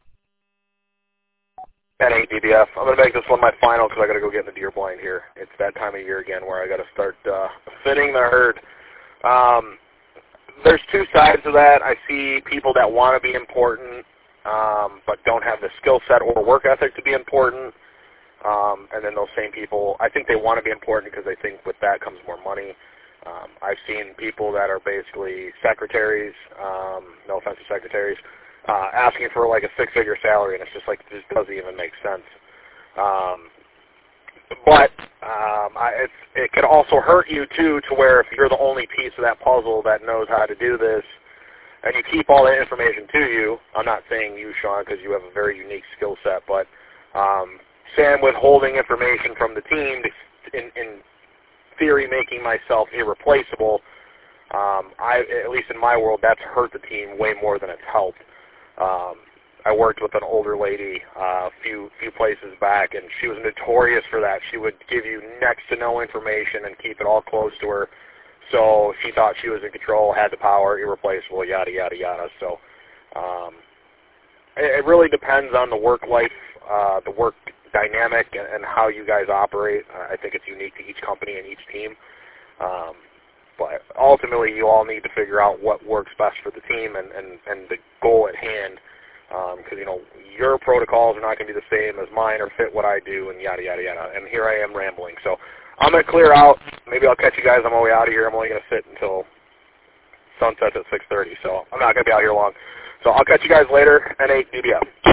N eight D B F. I'm going to make this one my final because I got to go get in the deer blind here. It's that time of year again where I got to start uh, thinning the herd. Um, there's two sides to that. I see people that want to be important um, but don't have the skill set or work ethic to be important. Um, and then those same people, I think they want to be important because they think with that comes more money. Um, I've seen people that are basically secretaries, um, no offense to secretaries, uh, asking for like a six-figure salary, and it's just like, this doesn't even make sense. Um, but um, I, it's, it can also hurt you, too, to where if you're the only piece of that puzzle that knows how to do this, and you keep all that information to you, I'm not saying you, Sean, because you have a very unique skill set, but um, Sam withholding information from the team, in, in theory making myself irreplaceable, um, I, at least in my world, that's hurt the team way more than it's helped. Um, I worked with an older lady a uh, few few places back, and she was notorious for that. She would give you next to no information and keep it all close to her. So she thought she was in control, had the power, irreplaceable, yada, yada, yada. So um, it, it really depends on the work life, uh, the work dynamic, and, and how you guys operate. Uh, I think it's unique to each company and each team. Um, but ultimately, you all need to figure out what works best for the team and, and, and the goal at hand. Because, um, you know, your protocols are not going to be the same as mine or fit what I do and yada, yada, yada. And here I am rambling. So I'm going to clear out. Maybe I'll catch you guys on my way out of here. I'm only going to sit until sunset at six thirty. So I'm not going to be out here long. So I'll catch you guys later. N eight D B F.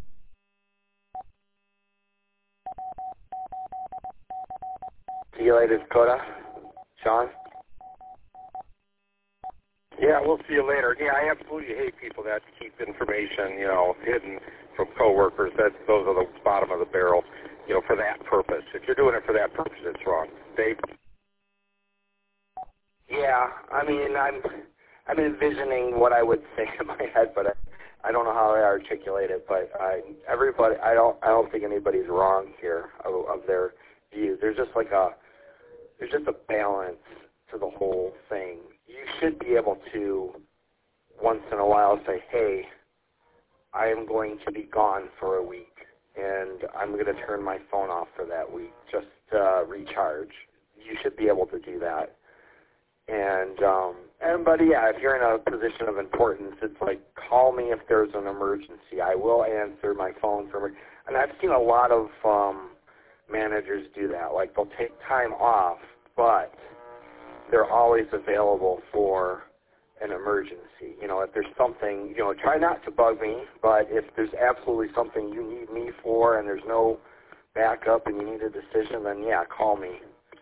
See you later, Dakota. Sean? Yeah, we'll see you later. Yeah, I absolutely hate people that keep information, you know, hidden from coworkers. That those are the bottom of the barrel, you know, for that purpose. If you're doing it for that purpose, it's wrong. Dave? Yeah, I mean, I'm I'm envisioning what I would say in my head, but I, I don't know how I articulate it. But I, everybody, I don't I don't think anybody's wrong here of, of their views. There's just like a there's just a balance to the whole thing. You should be able to, once in a while, say, hey, I am going to be gone for a week, and I'm going to turn my phone off for that week, just uh, recharge. You should be able to do that. And, um, and, but yeah, if you're in a position of importance, it's like, call me if there's an emergency. I will answer my phone for, and I've seen a lot of um, managers do that. Like, they'll take time off, but they're always available for an emergency. You know, if there's something, you know, try not to bug me, but if there's absolutely something you need me for and there's no backup and you need a decision, then yeah, call me.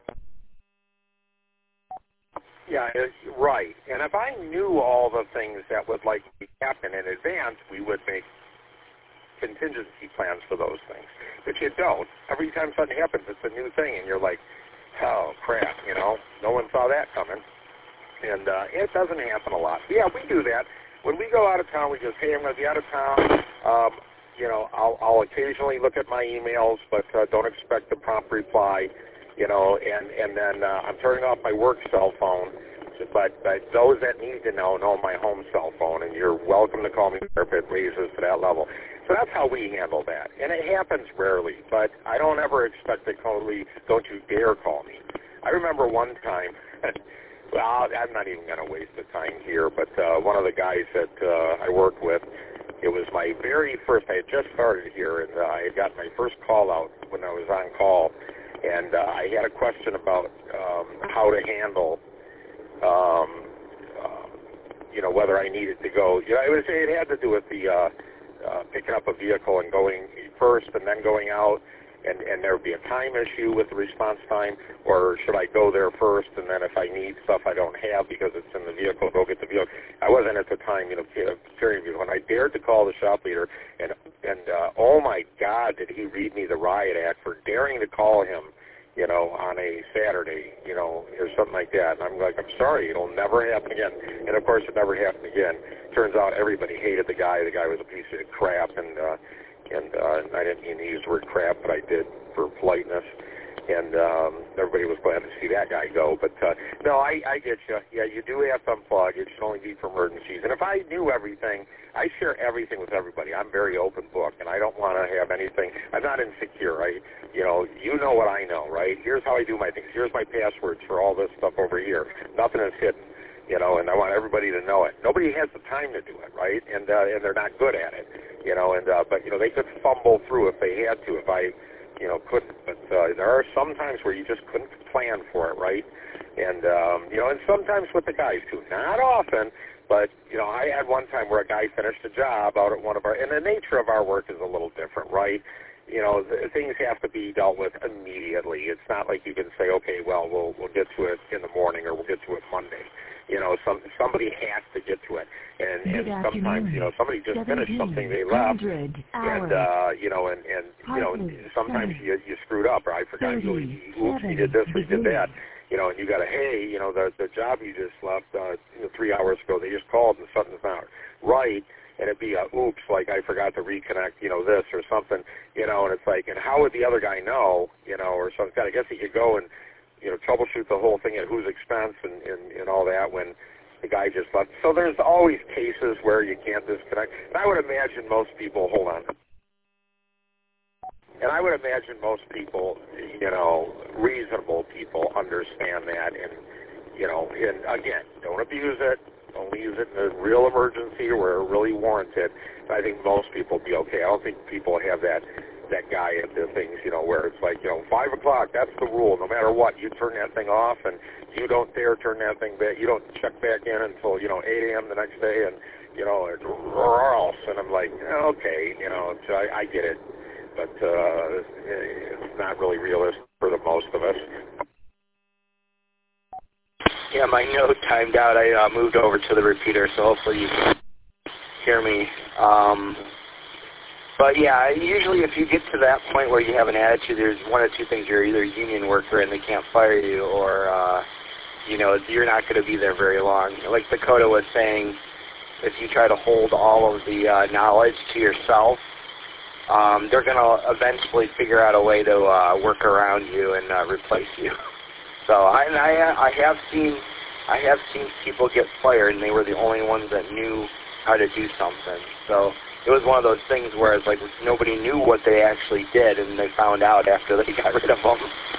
Yeah, it's right. And if I knew all the things that would likely happen in advance, we would make contingency plans for those things. But you don't. Every time something happens, it's a new thing, and you're like, oh, crap, you know, no one saw that coming. And uh, it doesn't happen a lot. But yeah, we do that. When we go out of town, we just, hey, I'm going to be out of town. Um, you know, I'll, I'll occasionally look at my emails, but uh, don't expect a prompt reply. You know, and, and then uh, I'm turning off my work cell phone, but, but those that need to know know my home cell phone, and you're welcome to call me if it raises to that level. So that's how we handle that. And it happens rarely, but I don't ever expect to call me, don't you dare call me. I remember one time, well, I'm not even going to waste the time here, but uh, one of the guys that uh, I work with, it was my very first, I had just started here, and uh, I had got my first call out when I was on call. And uh, I had a question about um, how to handle, um, uh, you know, whether I needed to go. You know, it was it had to do with the uh, uh, picking up a vehicle and going first and then going out, and, and there would be a time issue with the response time, or should I go there first and then if I need stuff I don't have because it's in the vehicle, go get the vehicle. I wasn't at the time, you know, carrying vehicle. When I dared to call the shop leader, and and uh, oh my God, did he read me the riot act for daring to call him, you know, on a Saturday, you know, or something like that. And I'm like, I'm sorry, it'll never happen again. And of course, it never happened again. Turns out everybody hated the guy. The guy was a piece of crap, and uh, and uh, I didn't mean to use the word crap, but I did for politeness. And um, everybody was glad to see that guy go. But uh, no, I, I get you. Yeah, you do have to unplug. It should only be for emergencies. And if I knew everything, I share everything with everybody. I'm very open book, and I don't want to have anything. I'm not insecure. I, you know, you know what I know, right? Here's how I do my things. Here's my passwords for all this stuff over here. Nothing is hidden, you know, and I want everybody to know it. Nobody has the time to do it, right? And uh, and they're not good at it, you know. And uh, but you know, they could fumble through if they had to. If I, you know, couldn't. But uh, there are some times where you just couldn't plan for it, right? And um, you know, and sometimes with the guys too. Not often. But, you know, I had one time where a guy finished a job out at one of our, and the nature of our work is a little different, right? You know, the, things have to be dealt with immediately. It's not like you can say, okay, well, we'll we'll get to it in the morning or we'll get to it Monday. You know, some somebody has to get to it. And, and sometimes, you know, somebody just finished something they left, and, uh, you know, and, and you know, sometimes you, you screwed up, or I forgot, you, oops, you did this or you did that. You know, and you got to, hey, you know, the the job you just left uh, you know, three hours ago, they just called and something's not right, and it'd be a oops, like I forgot to reconnect, you know, this or something, you know, and it's like, and how would the other guy know, you know, or something? I guess he could go and, you know, troubleshoot the whole thing at whose expense and, and, and all that when the guy just left. So there's always cases where you can't disconnect. And I would imagine most people, hold on. And I would imagine most people, you know, reasonable people understand that. And, you know, and again, don't abuse it. Only use it in a real emergency where it really warranted. I think most people will be okay. I don't think people have that that guy into things, you know, where it's like, you know, five o'clock, that's the rule. No matter what, you turn that thing off, and you don't dare turn that thing back. You don't check back in until, you know, eight a.m. the next day, and, you know, or else. And I'm like, okay, you know, so I, I get it. But uh, it's not really realistic for the most of us. Yeah, my note timed out. I uh, moved over to the repeater, so hopefully you can hear me. Um, but yeah, usually if you get to that point where you have an attitude, there's one of two things. You're either a union worker and they can't fire you, or, uh, you know, you're not going to be there very long. Like Dakota was saying, if you try to hold all of the uh, knowledge to yourself, Um, they're going to eventually figure out a way to uh, work around you and uh, replace you. So I, and I, I have seen, I have seen people get fired, and they were the only ones that knew how to do something. So it was one of those things where it's like nobody knew what they actually did, and they found out after they got rid of them.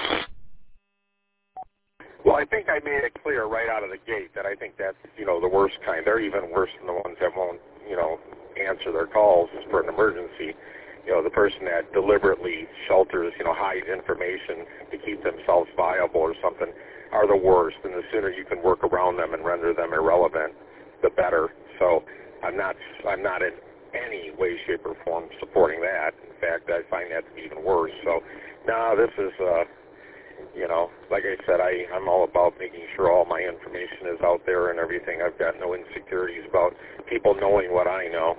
Well, I think I made it clear right out of the gate that I think that's, you know, the worst kind. They're even worse than the ones that won't, you know, answer their calls for an emergency. You know, the person that deliberately shelters, you know, hides information to keep themselves viable or something are the worst. And the sooner you can work around them and render them irrelevant, the better. So I'm not I'm not in any way, shape, or form supporting that. In fact, I find that to be even worse. So, no, this is, uh, you know, like I said, I, I'm all about making sure all my information is out there and everything. I've got no insecurities about people knowing what I know.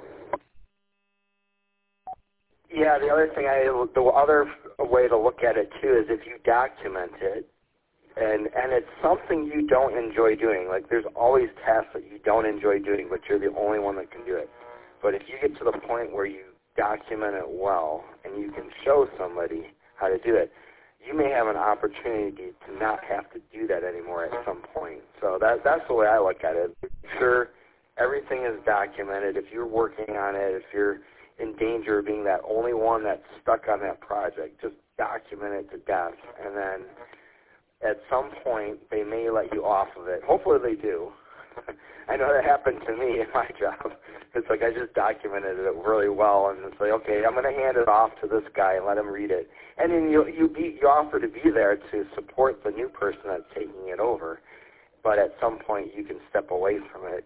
Yeah, the other thing, I, the other way to look at it, too, is if you document it, and and it's something you don't enjoy doing. Like, there's always tasks that you don't enjoy doing, but you're the only one that can do it. But if you get to the point where you document it well and you can show somebody how to do it, you may have an opportunity to not have to do that anymore at some point. So that that's the way I look at it. Sure, everything is documented. If you're working on it, if you're in danger of being that only one that's stuck on that project, just document it to death. And then at some point, they may let you off of it. Hopefully they do. I know that happened to me in my job. It's like I just documented it really well, and it's like, okay, I'm going to hand it off to this guy and let him read it. And then you you, be, you offer to be there to support the new person that's taking it over. But at some point, you can step away from it.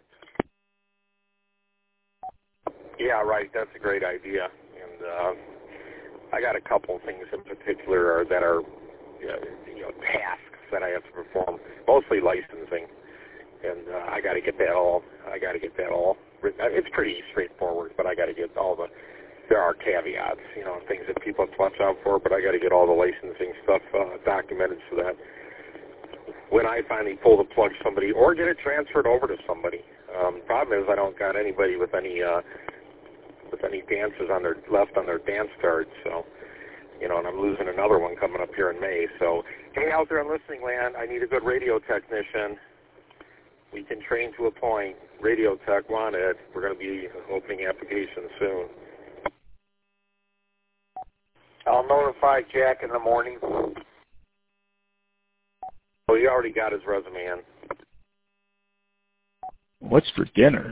Yeah, right. That's a great idea. And uh, I got a couple things in particular that are, you know, tasks that I have to perform, mostly licensing. And uh, I got to get that all. I got to get that all. It's pretty straightforward, but I got to get all the. There are caveats, you know, things that people have to watch out for. But I got to get all the licensing stuff uh, documented so that when I finally pull the plug, somebody or get it transferred over to somebody. Um, problem is I don't got anybody with any uh, with any dances on their left on their dance cards. So, you know, and I'm losing another one coming up here in May. So, hey, out there in listening land, I need a good radio technician. We can train to a point. Radio Tech wanted. We're going to be opening applications soon. I'll notify Jack in the morning. Oh, he already got his resume in. What's for dinner?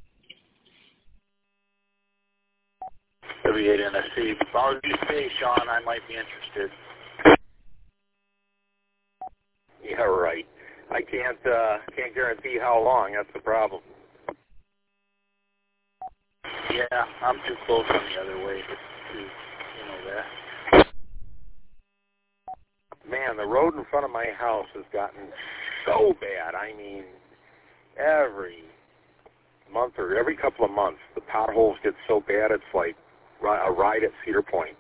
W eight N S C. As long as you say, Sean, I might be interested. Yeah, right. I can't uh, can't guarantee how long. That's the problem. Yeah, I'm too close on the other way to, you know that. Man, the road in front of my house has gotten so bad. I mean, every month or every couple of months, the potholes get so bad it's like a ride at Cedar Point.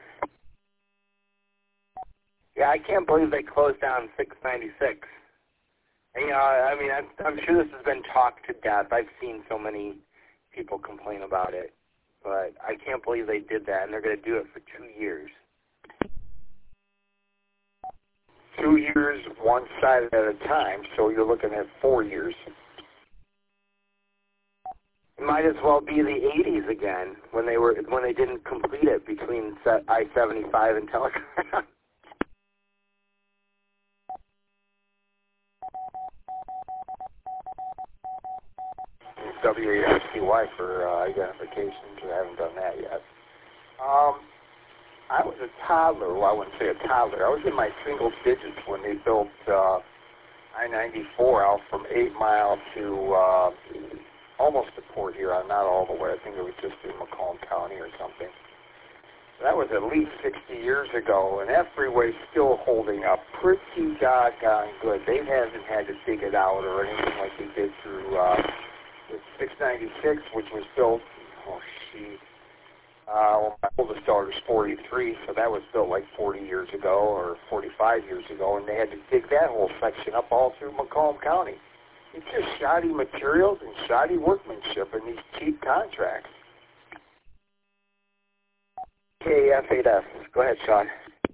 Yeah, I can't believe they closed down six ninety-six. You know, I mean, I'm, I'm sure this has been talked to death. I've seen so many people complain about it, but I can't believe they did that, and they're going to do it for two years. Two years, one side at a time, so you're looking at four years. It might as well be the eighties again when they were when they didn't complete it between I seventy-five and Telegraph. W A S P Y for uh, identification, because I haven't done that yet. Um, I was a toddler. Well, I wouldn't say a toddler. I was in my single digits when they built uh, I ninety-four out from eight Mile to uh, almost to Port Huron, not all the way. I think it was just in Macomb County or something. That was at least sixty years ago, and that freeway's still holding up pretty doggone good. They haven't had to dig it out or anything like they did through uh, six ninety-six, which was built, oh, shoot, uh, well, my oldest daughter's forty-three, so that was built like forty years ago or forty-five years ago, and they had to dig that whole section up all through Macomb County. It's just shoddy materials and shoddy workmanship and these cheap contracts. K F eight S. Go ahead, Sean.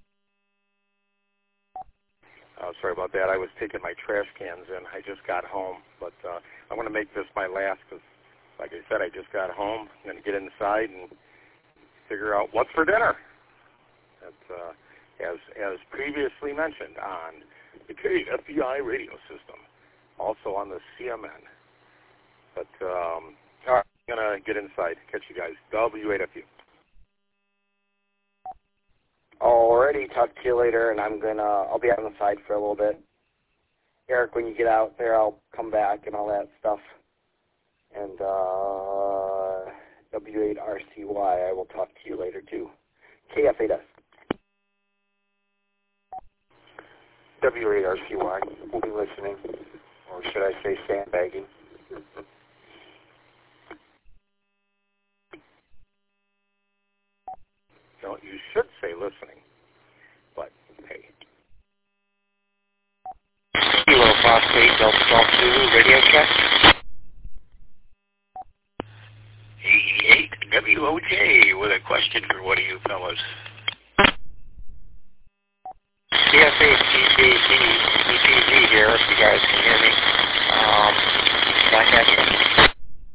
Oh, sorry about that. I was taking my trash cans in. I just got home, but uh, I'm going to make this my last because, like I said, I just got home. I'm going to get inside and figure out what's for dinner. That's, uh, as as previously mentioned on the K F B I radio system, also on the C M N. But um, all right, I'm going to get inside. Catch you guys. W eight F U. Alrighty, talk to you later, and I'm gonna, I'll be on the side for a little bit. Eric, when you get out there, I'll come back and all that stuff. And uh, W eight R C Y, I will talk to you later too. K F eight S. W eight R C Y, we'll be listening, or should I say sandbagging. No, you should say listening, but hey. Kilo Phosphate Delta Golf Zulu, radio check. eighty-eight W O J with a question for one of you fellas. C F A G J Z E P Z here, if you guys can hear me. Um, back at you.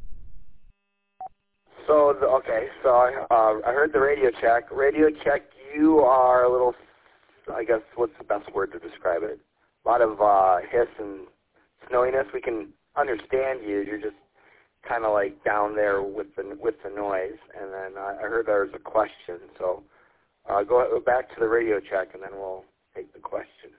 So, the, okay, so I, uh, I heard the radio check. Radio check, you are a little, I guess, what's the best word to describe it? A lot of uh, hiss and snowiness. We can understand you. You're just kind of like down there with the with the noise. And then uh, I heard there was a question. So uh, go, go back to the radio check, and then we'll take the question.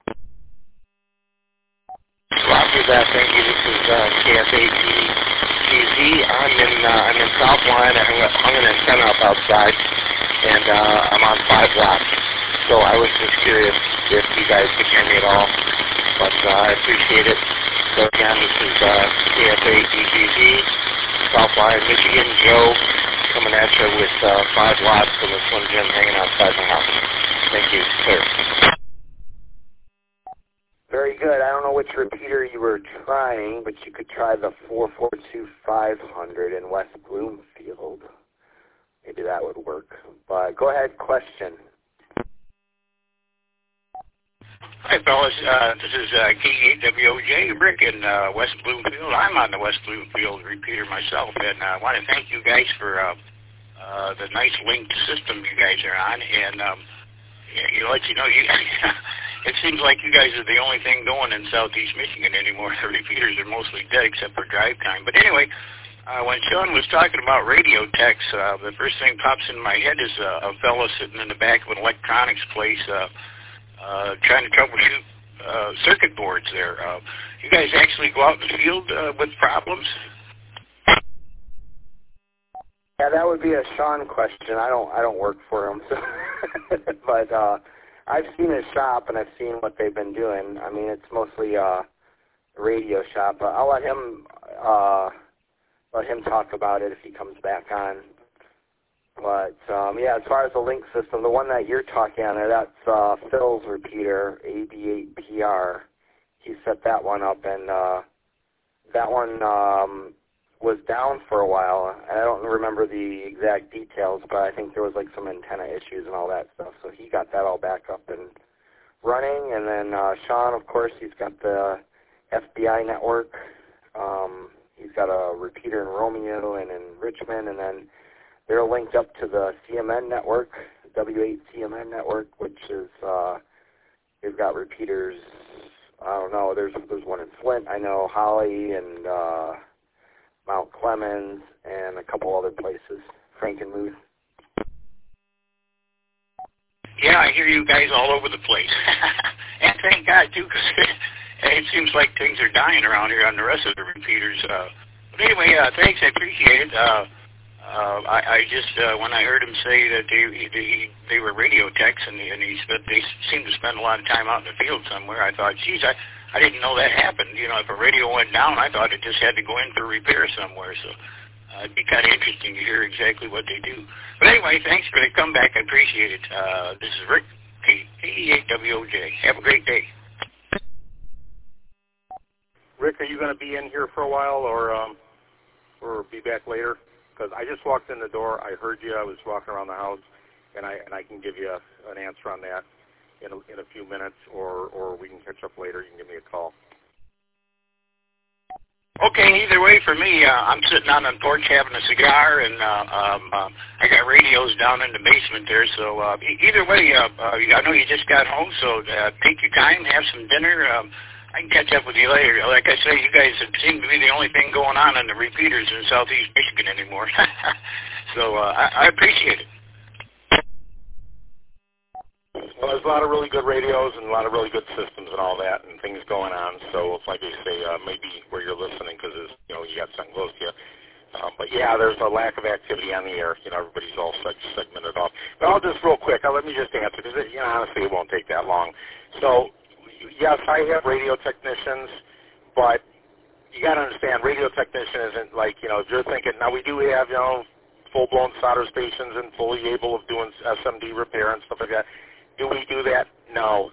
Roger that. Thank you. This is uh, K F A G G Z. I'm in uh, I'm in Southline. I hung an antenna up outside, and uh, I'm on five watts. So I was just curious if you guys could hear me at all, but uh, I appreciate it. So again, this is uh, K F A G G Z, Southline, Michigan. Joe coming at you with uh, five watts from the Slim Jim hanging outside my house. Thank you, sir. Very good. I don't know which repeater you were trying, but you could try the four four two five hundred in West Bloomfield. Maybe that would work. But go ahead, question. Hi, fellas. Uh, this is uh, K E eight W O J, Rick in uh, West Bloomfield. I'm on the West Bloomfield repeater myself, and I uh, want to thank you guys for uh, uh, the nice linked system you guys are on. And um, you know, let you know, you, it seems like you guys are the only thing going in Southeast Michigan anymore. The repeaters are mostly dead except for drive time. But anyway, uh, when Sean was talking about radio techs, uh, the first thing pops in my head is uh, a fellow sitting in the back of an electronics place uh, uh, trying to troubleshoot uh, circuit boards there. Uh, you guys actually go out in the field uh, with problems? Yeah, that would be a Sean question. I don't I don't work for him, so but uh, I've seen his shop and I've seen what they've been doing. I mean, it's mostly uh, a radio shop. But I'll let him uh, let him talk about it if he comes back on. But um, yeah, as far as the link system, the one that you're talking on, that's uh, Phil's repeater, A B eight P R. He set that one up, and uh, that one. Um, was down for a while. I don't remember the exact details, but I think there was like some antenna issues and all that stuff. So he got that all back up and running. And then uh, Sean, of course, he's got the F B I network. Um, he's got a repeater in Romeo and in Richmond. And then they're linked up to the C M N network, W eight C M N network, which is, uh, they've got repeaters, I don't know, there's, there's one in Flint, I know, Holly, and uh, Mount Clemens, and a couple other places, Frankenmuth. Yeah, I hear you guys all over the place. And thank God, too, because it seems like things are dying around here on the rest of the repeaters. Uh, but anyway, uh, thanks, I appreciate it. Uh, uh, I, I just, uh, when I heard him say that they they, they were radio techs, and, and he spent, they seemed to spend a lot of time out in the field somewhere, I thought, geez, I... I didn't know that happened. You know, if a radio went down, I thought it just had to go in for repair somewhere. So uh, it'd be kind of interesting to hear exactly what they do. But anyway, thanks for the comeback. I appreciate it. Uh, this is Rick, K E eight W O J. Have a great day. Rick, are you going to be in here for a while, or um, or be back later? Because I just walked in the door. I heard you. I was walking around the house, and I and I can give you a, an answer on that in a, in a few minutes, or, or we can catch up later. You can give me a call. Okay, either way for me, uh, I'm sitting on the porch having a cigar, and uh, um, uh, I got radios down in the basement there, so uh, e- either way, uh, uh, I know you just got home, so uh, take your time, have some dinner. Um, I can catch up with you later. Like I say, you guys seem to be the only thing going on in the repeaters in Southeast Michigan anymore. So uh, I, I appreciate it. Well, as lot of really good radios and a lot of really good systems and all that and things going on. So it's like I say, uh, maybe where you're listening because you know you got something close to you. Um, but yeah, there's a lack of activity on the air. You know, everybody's all such segmented off. But I'll just real quick. I'll, let me just answer because you know honestly it won't take that long. So yes, I have radio technicians, but you got to understand, radio technician isn't like you know if you're thinking now we do have you know full-blown solder stations and fully able of doing S M D repair and stuff like that. Do we do that? No.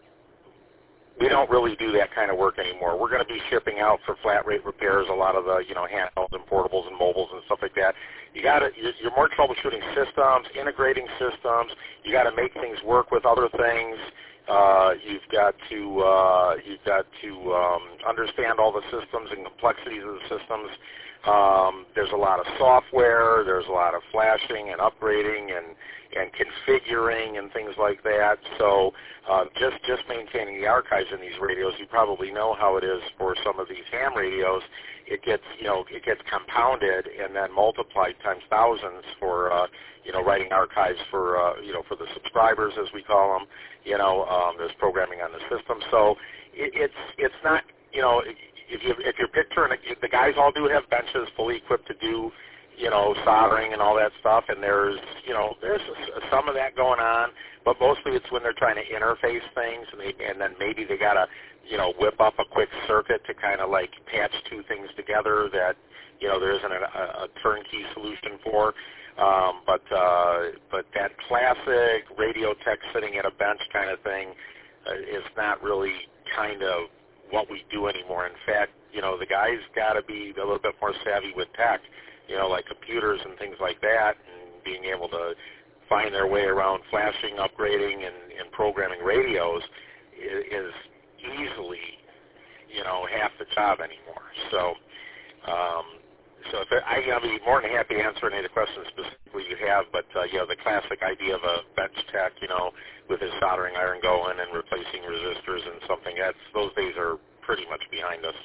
We don't really do that kind of work anymore. We're going to be shipping out for flat rate repairs a lot of the, you know, handhelds and portables and mobiles and stuff like that. You got to, you're more troubleshooting systems, integrating systems. You got to make things work with other things. Uh, you've got to, uh, you've got to um, understand all the systems and complexities of the systems. Um, there's a lot of software. There's a lot of flashing and upgrading and and configuring and things like that. So uh, just just maintaining the archives in these radios, you probably know how it is for some of these ham radios. It gets you know it gets compounded and then multiplied times thousands for uh, you know writing archives for uh, you know for the subscribers as we call them. You know um, there's programming on the system, so it, it's it's not you know if you if you're picturing it, the guys all do have benches fully equipped to do you know, soldering and all that stuff, and there's, you know, there's some of that going on, but mostly it's when they're trying to interface things, and, they, and then maybe they got to, you know, whip up a quick circuit to kind of like patch two things together that, you know, there isn't a, a turnkey solution for. Um, but uh, but that classic radio tech sitting at a bench kind of thing uh, is not really kind of what we do anymore. In fact, you know, the guys got to be a little bit more savvy with tech. You know, like computers and things like that, and being able to find their way around flashing, upgrading, and, and programming radios is, is easily, you know, half the job anymore. So, um, so if it, I, I'll be more than happy to answer any of the questions specifically you have, but, uh, you know, the classic idea of a bench tech, you know, with his soldering iron going and replacing resistors and something, that's, those days are pretty much behind us.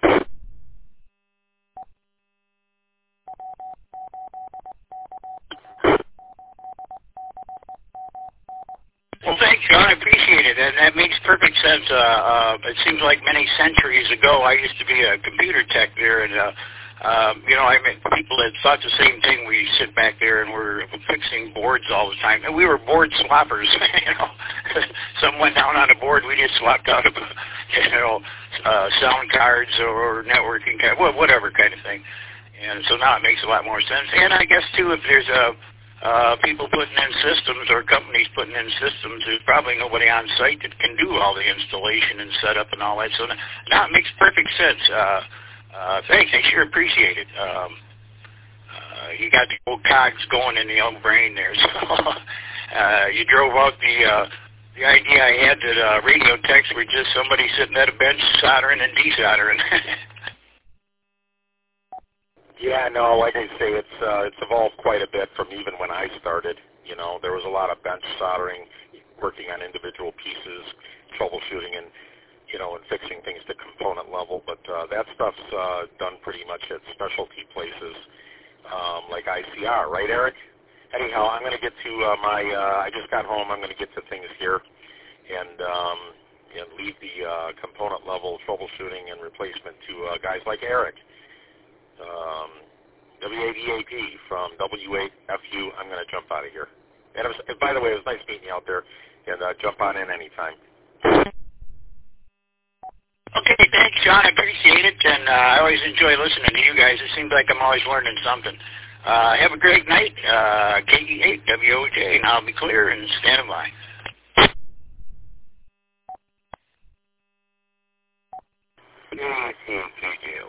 Well, thanks, John. I appreciate it, and that makes perfect sense. Uh, uh, it seems like many centuries ago, I used to be a computer tech there, and uh, uh, you know, I mean, people had thought the same thing. We sit back there and we're fixing boards all the time, and we were board swappers. You know, something went down on a board, we just swapped out of, you know, uh, sound cards or networking, whatever kind of thing. And so now it makes a lot more sense. And I guess too, if there's a Uh, people putting in systems or companies putting in systems, there's probably nobody on site that can do all the installation and setup and all that. So now it makes perfect sense. Uh, uh, thanks. I sure appreciate it. Um, uh, you got the old cogs going in the old brain there. So uh, you drove out the uh, the idea I had that uh, radio techs were just somebody sitting at a bench soldering and desoldering. Yeah, no, like I say, it's uh, it's evolved quite a bit from even when I started. You know, there was a lot of bench soldering, working on individual pieces, troubleshooting, and you know, and fixing things to component level. But uh, that stuff's uh, done pretty much at specialty places um, like I C R, right, Eric? Anyhow, I'm going to get to uh, my. Uh, I just got home. I'm going to get to things here, and um, and leave the uh, component level troubleshooting and replacement to uh, guys like Eric. Um, W A D A P from W eight F U. I'm going to jump out of here. And, it was, and by the way, it was nice meeting you out there, and uh, jump on in anytime. Okay, thanks, John. I appreciate it, and uh, I always enjoy listening to you guys. It seems like I'm always learning something. Uh, have a great night. Uh, K E eight W O J, and I'll be clear and stand by. K C Q.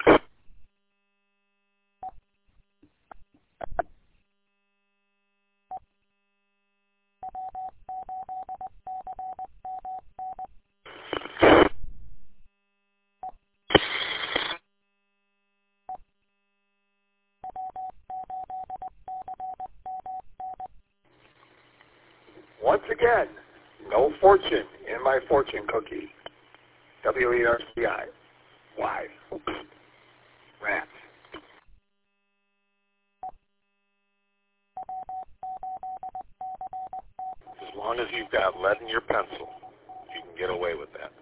Once again, no fortune in my fortune cookie. W E R C I. Why? Rats. Just long as you've got lead in your pencil, you can get away with that.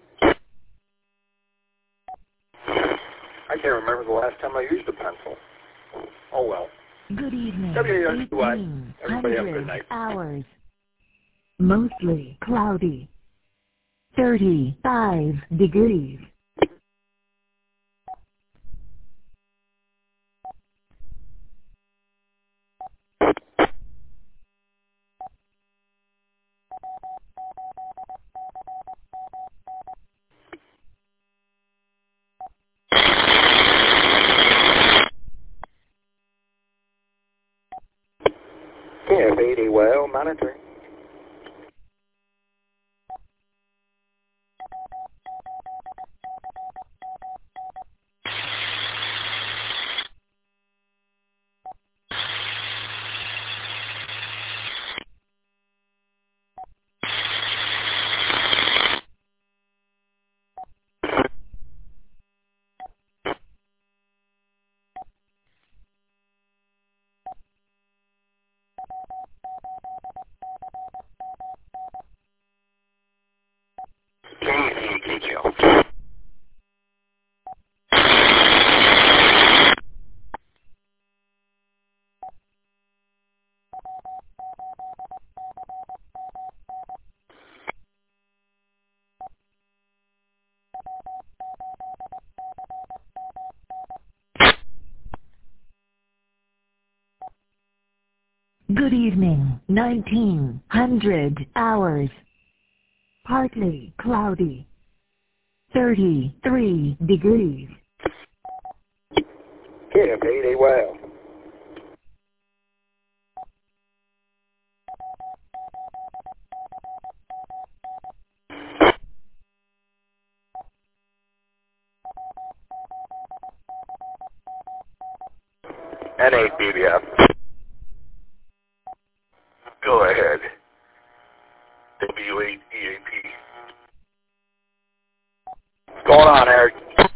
I can't remember the last time I used a pencil. Oh, well. Good evening. W N Q I. eighteen Everybody have a good hundred night. hours. Mostly cloudy. thirty-five degrees. K F eighty well monitoring. K C K Q. Good evening. nineteen hundred hours. Partly cloudy. thirty-three degrees. K F eighty well. N eight B B F. Go ahead. W eight E A P. What's going on, Eric?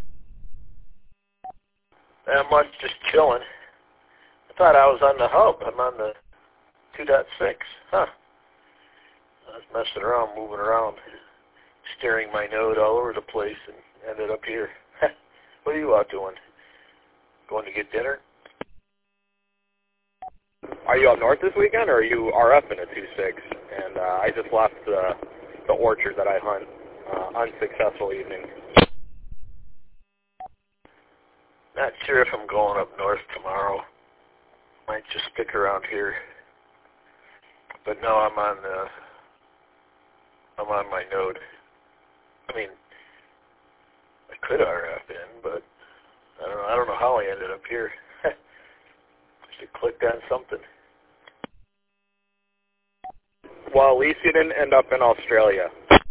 Not much, just chilling. I thought I was on the hub. I'm on the two point six. Huh. I was messing around, moving around, steering my node all over the place, and ended up here. What are you out doing? Going to get dinner? Are you up north this weekend, or are you R F in a two six? And uh, I just left uh, the orchard that I hunt. Uh, unsuccessful evening. Not sure if I'm going up north tomorrow. Might just stick around here. But no, I'm on the, I'm on my node. I mean, I could R F in, but I don't know. I don't know how I ended up here. Just clicked on something. Well, at least you didn't end up in Australia.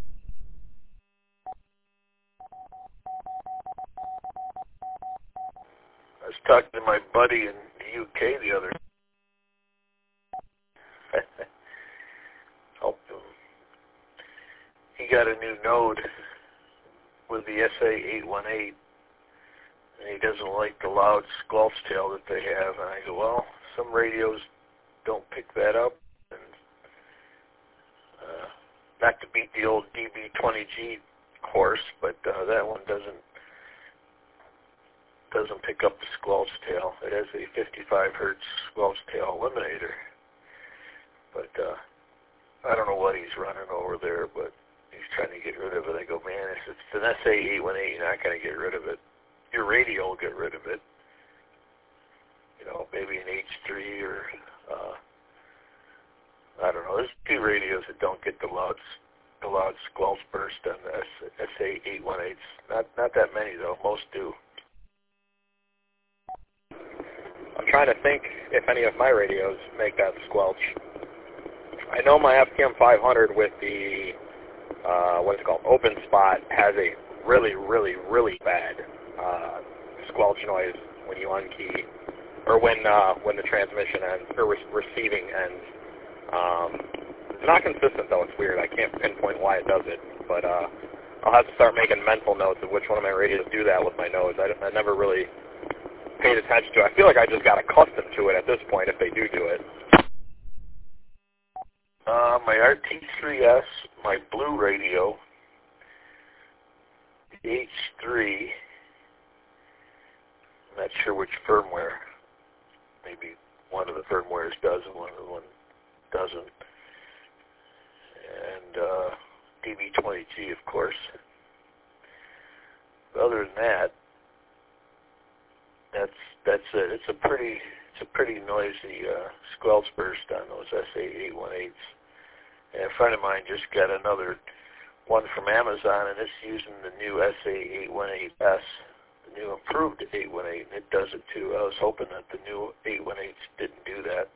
I was talking to my buddy in the U K the other helped him. He got a new node with the S A eight one eight, and he doesn't like the loud squelch tail that they have. And I go, well, some radios don't pick that up. And uh, not to beat the old D B twenty G horse, but uh, that one doesn't doesn't pick up the squelch tail. It has a fifty-five hertz squelch tail eliminator. But uh, I don't know what he's running over there, but he's trying to get rid of it. I go, man, if it's an S A eight one eight, you're not going to get rid of it. Your radio will get rid of it. You know, maybe an H three or, uh, I don't know. There's two radios that don't get the loud, the loud squelch burst on the S A eight one eights. Not, not that many, though. Most do. I'm trying to think if any of my radios make that squelch. I know my F T M five hundred with the, uh, what's it called, open spot has a really, really, really bad uh, squelch noise when you unkey, or when uh, when the transmission ends, or re- receiving ends. Um, it's not consistent, though. It's weird. I can't pinpoint why it does it, but uh, I'll have to start making mental notes of which one of my radios do that with my nose. I, I never really paid attention to it. I feel like I just got accustomed to it at this point if they do do it. Um, my R T three S, my Blue radio, the H three, I'm not sure which firmware. Maybe one of the firmwares does and one of the one doesn't. And uh, D B twenty G, of course. But other than that, that's that's it. It's a pretty it's a pretty noisy uh, squelch burst on those S A eight eighteens. And a friend of mine just got another one from Amazon, and it's using the new S A eight eighteen S, the new improved eight eighteen, and it does it too. I was hoping that the new eight eighteens didn't do that.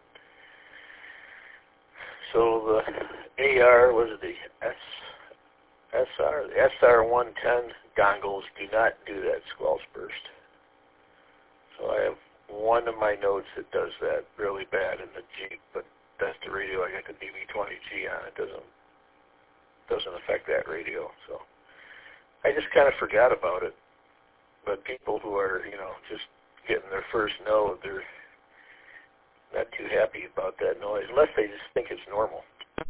So the A R, was it the S, SR, the S R one ten dongles do not do that squelch burst. So I have one of my notes that does that really bad in the Jeep, but that's the radio I got the D B twenty G on. It doesn't doesn't affect that radio. So I just kind of forgot about it. But people who are, you know, just getting their first note, they're not too happy about that noise, unless they just think it's normal.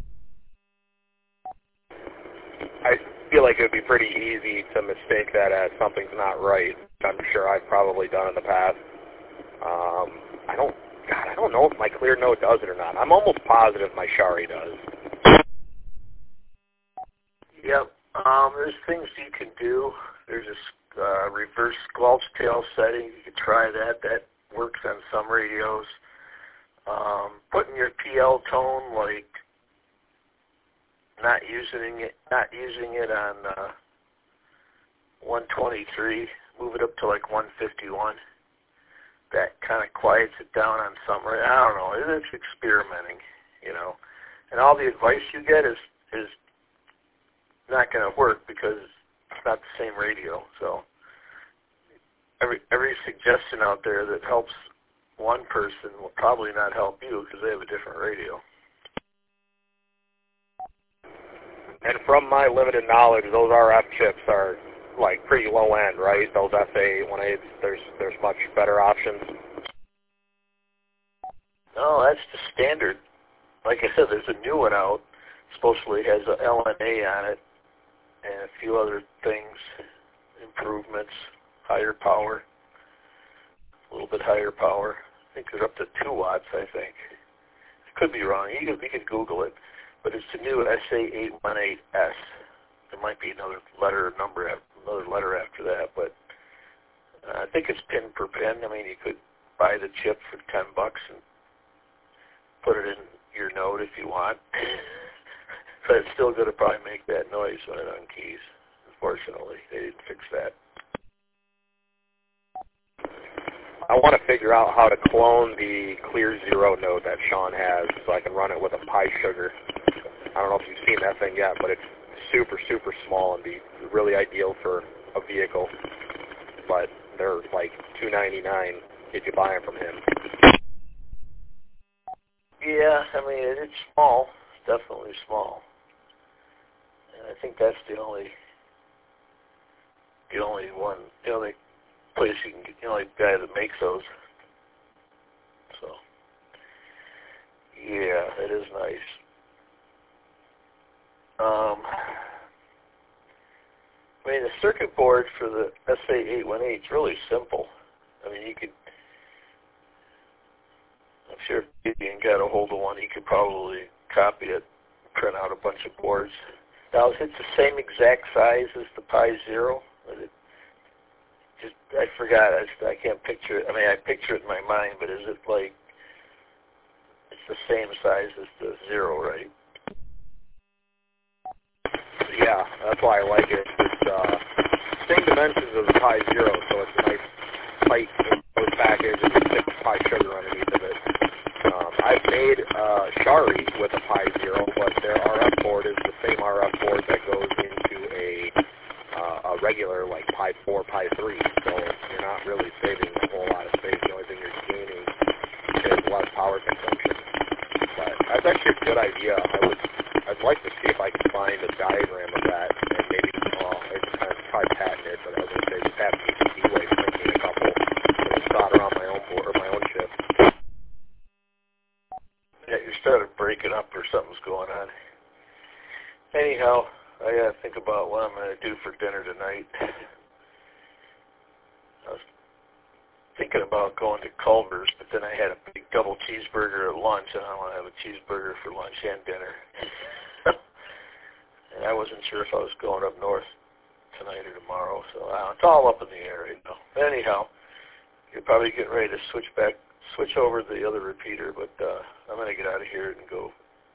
I feel like it would be pretty easy to mistake that as something's not right. I'm sure I've probably done in the past. Um, I don't, God, I don't know if my clear note does it or not. I'm almost positive my Shari does. Yep. Um, there's things you can do. There's a uh, reverse squelch tail setting. You can try that. That works on some radios. Um, putting your P L tone, like not using it, not using it on uh, one twenty-three. Move it up to like one fifty-one. That kind of quiets it down on some. I don't know. It's experimenting, you know. And all the advice you get is is not going to work because it's not the same radio. So every every suggestion out there that helps one person will probably not help you because they have a different radio. And from my limited knowledge, those R F chips are like pretty low end, right? Those S A eight eighteens, there's there's much better options. No, that's the standard. Like I said, there's a new one out. Supposedly has a L N A on it and a few other things, improvements, higher power, a little bit higher power. I think they're up to two watts, I think. I could be wrong. You can, you can Google it. But it's the new S A eight eighteen S. There might be another letter or number, another letter after that, but uh, I think it's pin per pin. I mean, you could buy the chip for ten bucks and put it in your note if you want. But it's still going to probably make that noise when it unkeys. Unfortunately, they didn't fix that. I want to figure out how to clone the Clear Zero node that Sean has so I can run it with a Pi Sugar. I don't know if you've seen that thing yet, but it's super, super small and be really ideal for a vehicle. But they're like two ninety-nine if you buy them from him. Yeah, I mean, it's small. It's definitely small. And I think that's the only, the only one, the only place you can get, the only guy that makes those. So, yeah, it is nice. Um, I mean, the circuit board for the S A eight eighteen is really simple. I mean, you could, I'm sure if you got a hold of one, you could probably copy it, print out a bunch of boards. Now, is it the same exact size as the Pi Zero? Is it just, I forgot. I, just, I can't picture it. I mean, I picture it in my mind, but is it like, it's the same size as the Zero, right? Yeah, that's why I like it. It's uh, same dimensions as the Pi Zero, so it's a nice tight enclosed package and you stick Pi Sugar underneath of it. Um, I've made uh, Shari with a Pi Zero, but their R F board is the same R F board that goes into a uh, a regular like Pi four, Pi three, so you're not really saving a whole lot of space. The only thing you're gaining is less power consumption. But that's actually a good idea. I would. I'd like to see if I can find a diagram of that, and maybe, well, it's kind of probably patent it, but I was going to say just have P C B way print me a couple and solder on my own board or my own chip. Yeah, you started breaking. breaking up or something's going on. Anyhow, I gotta think about what I'm gonna do for dinner tonight. I was thinking about going to Culver's, but then I had a big double cheeseburger at lunch, and I want to have a cheeseburger for lunch and dinner. And I wasn't sure if I was going up north tonight or tomorrow, so uh, it's all up in the air right now. But anyhow, you're probably getting ready to switch back, switch over to the other repeater, but uh, I'm going to get out of here and go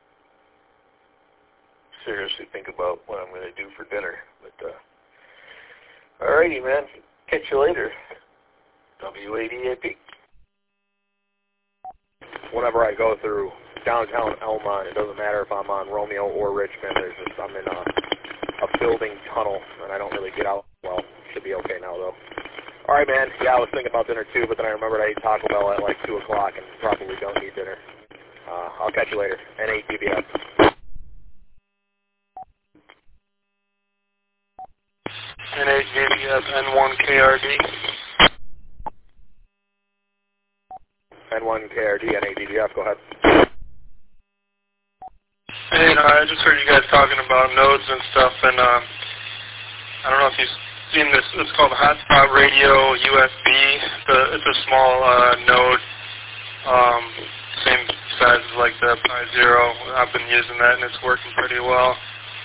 seriously think about what I'm going to do for dinner. But uh, alrighty, man. Catch you later. W A D A P. Whenever I go through downtown Elma, it doesn't matter if I'm on Romeo or Richmond. There's just I'm in a, a building tunnel, and I don't really get out well. Should be okay now, though. All right, man. Yeah, I was thinking about dinner, too, but then I remembered I ate Taco Bell at like two o'clock and probably don't need dinner. Uh, I'll catch you later. N eight D B S. N eight D B S, N one K R D. N one K R D, N eight D B F, go ahead. Hey, no, I just heard you guys talking about nodes and stuff, and uh, I don't know if you've seen this. It's called Hotspot Radio U S B. It's a, it's a small uh, node, um, same size as like the Pi Zero. I've been using that, and it's working pretty well.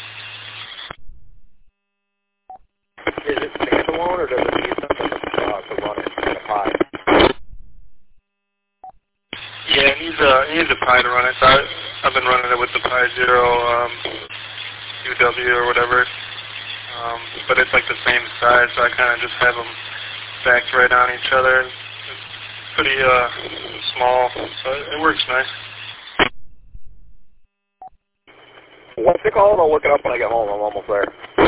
Is it standalone, or does it need something uh, to run it in a Pi? Yeah, it needs a, it needs a Pi to run it. So I, I've been running it with the Pi Zero um, U W or whatever. Um, but it's like the same size, so I kind of just have them stacked right on each other. It's pretty uh, small, so it works nice. What's it called? I'll look it up when I get home. I'm almost there.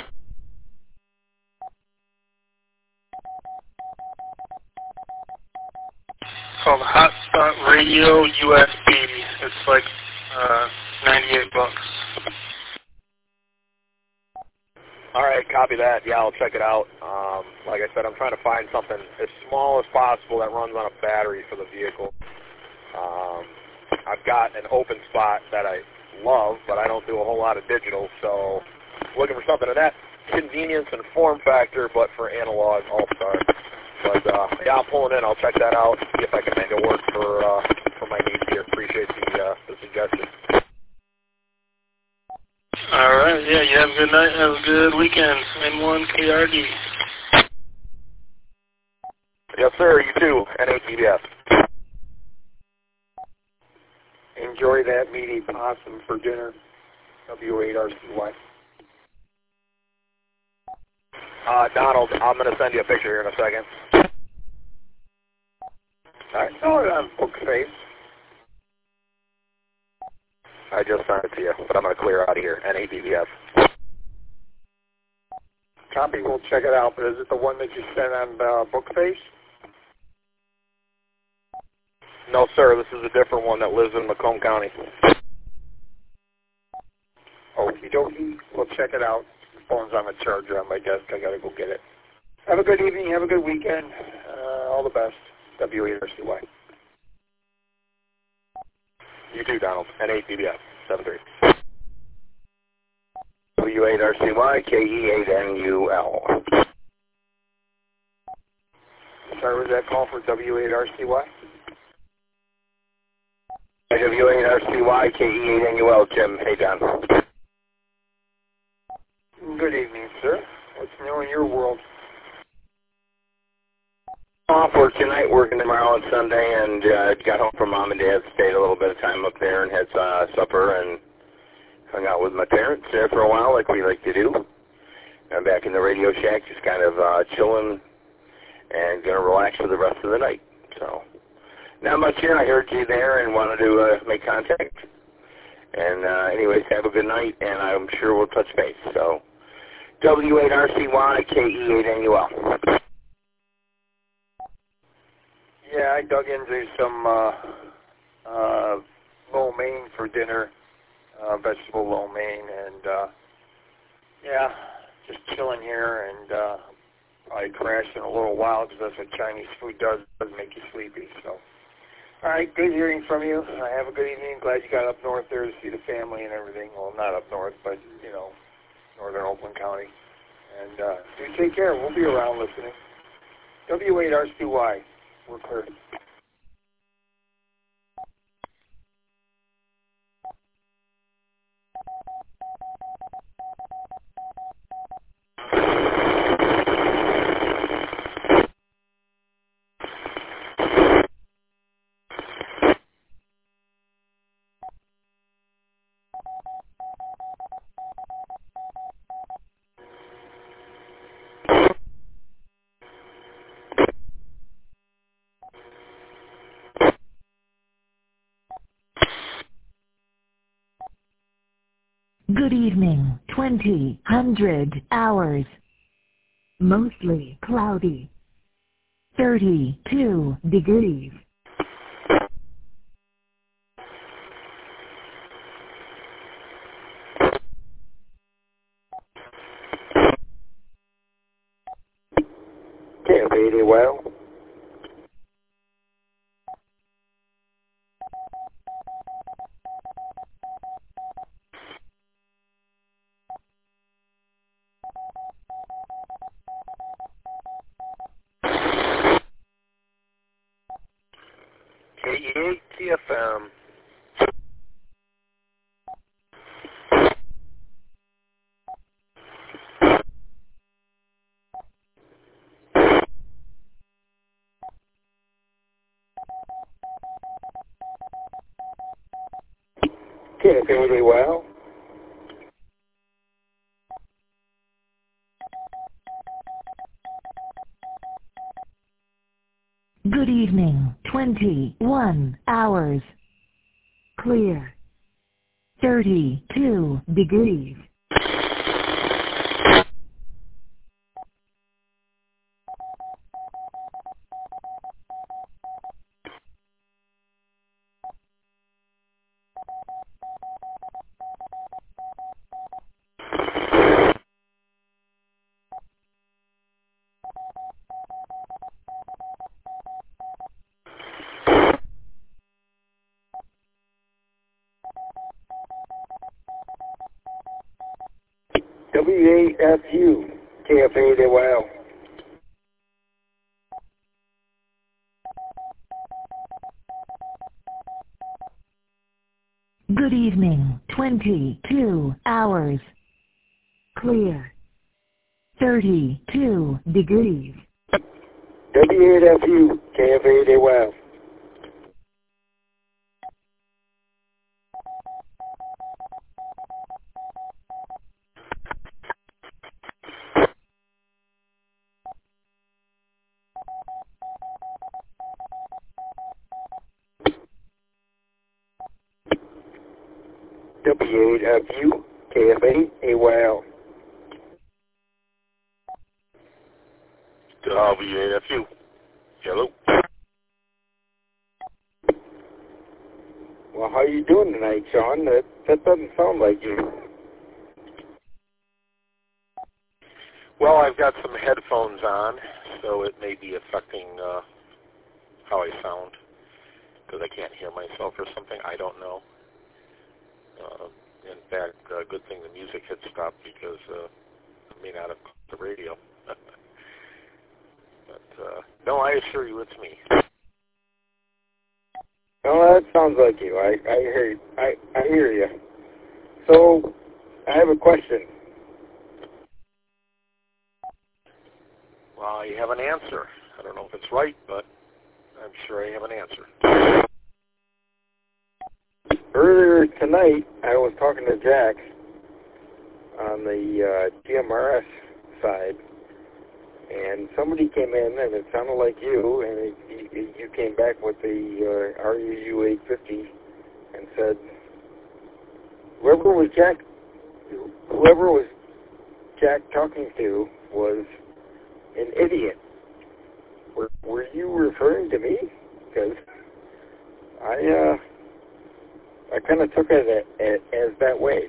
It's called Hotspot Radio U S B. It's like uh, ninety-eight bucks. All right, copy that. Yeah, I'll check it out. Um, like I said, I'm trying to find something as small as possible that runs on a battery for the vehicle. Um, I've got an open spot that I love, but I don't do a whole lot of digital, so looking for something of that convenience and form factor, but for analog all-star. But uh, yeah, I'm pulling in. I'll check that out, see if I can make it work for uh, for my needs here. Appreciate the uh, the suggestion. All right, yeah, you have a good night, have a good weekend. N one K R D. Yes, sir, you too. N eight D B S. Enjoy that meaty possum for dinner. W eight R C Y. Uh, Donald, I'm going to send you a picture here in a second. I saw it on Bookface. I just sent it to you, but I'm going to clear out of here. N eight D B S. Copy, we'll check it out, but is it the one that you sent on uh, Bookface? No, sir, this is a different one that lives in Macomb County. Okie dokie, we'll check it out. The phone's on the charger on my desk. I got to go get it. Have a good evening. Have a good weekend. Uh, all the best. W eight R C Y. You too, Donald. N eight D B S. seven three. W eight R C Y, K E eight N U L. Sorry, was that call for W eight R C Y? W eight R C Y, K E eight N U L, Jim. Hey, John. Good evening, sir. What's new in your world? Off work tonight, working tomorrow and Sunday, and uh, got home from mom and dad, stayed a little bit of time up there and had uh, supper and hung out with my parents there for a while like we like to do. I'm back in the Radio Shack, just kind of uh, chilling and going to relax for the rest of the night. So, not much here. I heard you there and wanted to uh, make contact. And uh, anyways, have a good night, and I'm sure we'll touch base. So, W eight R C Y, K E eight N U L. Yeah, I dug into some uh, uh, lo mein for dinner, uh, vegetable lo mein, and uh, yeah, just chilling here, and uh, probably crash in a little while because that's what Chinese food does, does make you sleepy. So All right, good hearing from you. Uh, have a good evening. Glad you got up north there to see the family and everything. Well, not up north, but, you know, northern Oakland County. And uh, you take care. We'll be around listening. W eight R C Y. We're clear. Good evening, twenty hundred hours. Mostly cloudy. thirty-two degrees. Can't read it well. K E eight T F M. Can't read it well. Good evening, twenty-one hours. Clear. thirty-two degrees. W eight F U. Can't read it well. Good evening, twenty-two hours. Clear. thirty-two degrees. W eight F U. Can't read it well. W eight F U. K F eight A well. W eight F U. Hello. Well, how you doing tonight, Sean? That that doesn't sound like you. Well, I've got some headphones on, so it may be affecting uh, how I sound, because I can't hear myself or something. I don't know. Uh, in fact, uh, good thing the music had stopped, because uh, I may not have caught the radio. But uh, no, I assure you, it's me. Oh, that sounds like you. I I hear I I hear you. So, I have a question. Well, I have an answer. I don't know if it's right, but I'm sure I have an answer. Earlier tonight, I was talking to Jack on the uh, G M R S side, and somebody came in, and it sounded like you, and it, you, you came back with the uh, R U U eight fifty and said, whoever was Jack, whoever was Jack talking to was an idiot. Were, were you referring to me? Because I, uh, I kind of took it as, as that way.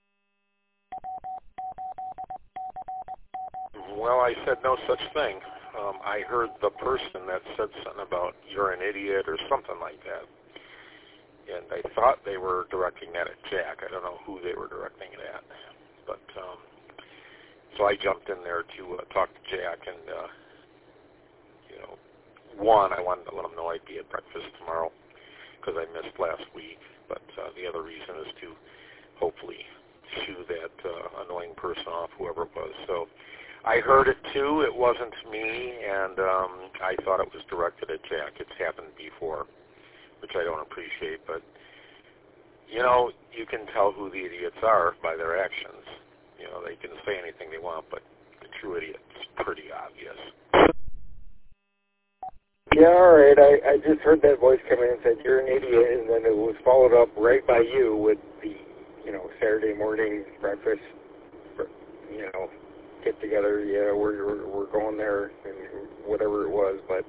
Well, I said no such thing. um, I heard the person that said something about you're an idiot or something like that. And I thought they were directing that at Jack. I don't know who they were directing it at. But um, so I jumped in there to uh, talk to Jack, and, uh, you know, one, I wanted to let him know I'd be at breakfast tomorrow because I missed last week. But uh, the other reason is to hopefully shoo that uh, annoying person off, whoever it was. So I heard it too. It wasn't me, and um, I thought it was directed at Jack. It's happened before, which I don't appreciate. But, you know, you can tell who the idiots are by their actions. You know, they can say anything they want, but the true idiot's pretty obvious. Yeah, all right. I, I just heard that voice come in and said, you're an idiot, and then it was followed up right by you with the, you know, Saturday morning breakfast, you know, get together. Yeah, we're, we're, we're going there, and whatever it was. But,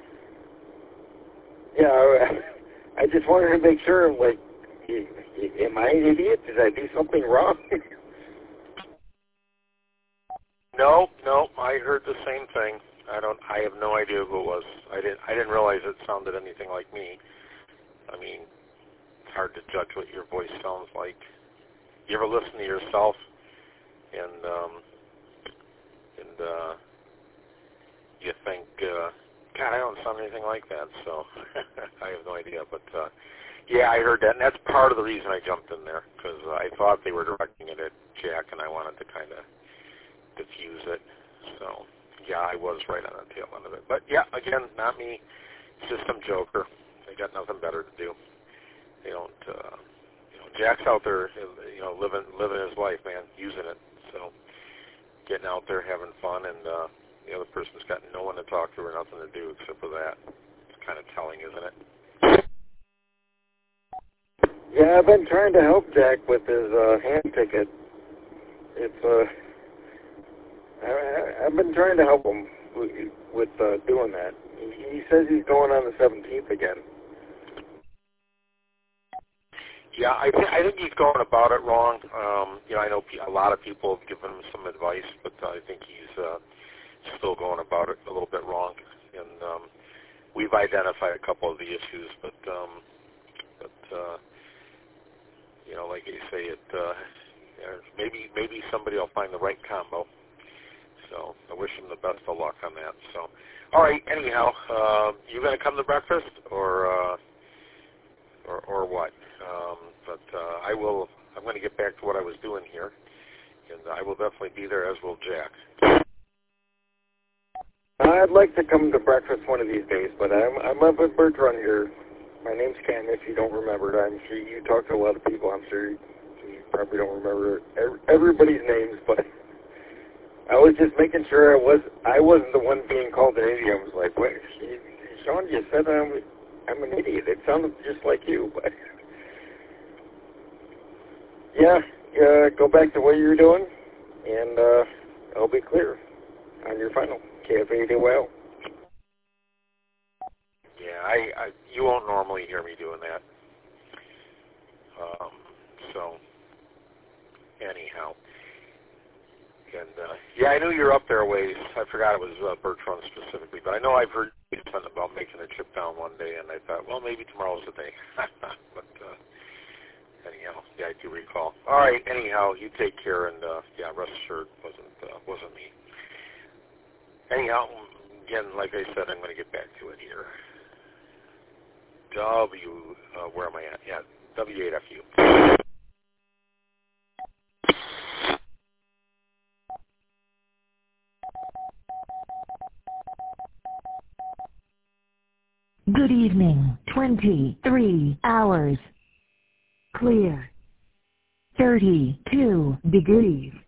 yeah, I, I just wanted to make sure, like, am I an idiot? Did I do something wrong? No, no, I heard the same thing. I don't. I have no idea who it was. I didn't. I didn't realize it sounded anything like me. I mean, it's hard to judge what your voice sounds like. You ever listen to yourself, and um, and uh, you think, uh, God, I don't sound anything like that. So I have no idea. But uh, yeah, I heard that, and that's part of the reason I jumped in there, because I thought they were directing it at Jack, and I wanted to kind of diffuse it. So yeah, I was right on the tail end of it. But yeah, again, not me. It's just some joker. They got nothing better to do. They don't. Uh, you know, Jack's out there, you know, living living his life, man, using it. So getting out there, having fun, and uh, the other person's got no one to talk to or nothing to do except for that. It's kind of telling, isn't it? Yeah, I've been trying to help Jack with his uh, hand ticket. It's uh. I, I've been trying to help him with, with uh, doing that. He, he says he's going on the seventeenth again. Yeah, I, th- I think he's going about it wrong. Um, you know, I know a lot of people have given him some advice, but uh, I think he's uh, still going about it a little bit wrong. And um, we've identified a couple of the issues, but um, but uh, you know, like you say, it uh, maybe maybe somebody will find the right combo. So I wish him the best of luck on that. So, all right. Anyhow, uh, you going to come to breakfast, or uh, or, or what? Um, but uh, I will. I'm going to get back to what I was doing here, and I will definitely be there, as will Jack. I'd like to come to breakfast one of these days, but I'm I'm up at Bertrand here. My name's Ken. If you don't remember it, I'm sure you talk to a lot of people. I'm sure you probably don't remember everybody's names, but I was just making sure I was I wasn't the one being called an idiot. I was like, wait, Sean, you said I'm I'm an idiot. It sounded just like you, but yeah, uh, go back to what you were doing, and uh, I'll be clear on your final K F A D well. Yeah, I, I you won't normally hear me doing that. Um, so anyhow. And, uh, yeah, I knew you were up there a ways. I forgot it was uh, Bertrand specifically, but I know I've heard something about making a trip down one day, and I thought, well, maybe tomorrow's the day. But, uh, anyhow, yeah, I do recall. All right, anyhow, you take care, and, uh, yeah, rest assured, wasn't, uh, wasn't me. Anyhow, again, like I said, I'm going to get back to it here. W, uh, where am I at? Yeah, W eight F U. Good evening, twenty-three hours. Clear. thirty-two degrees.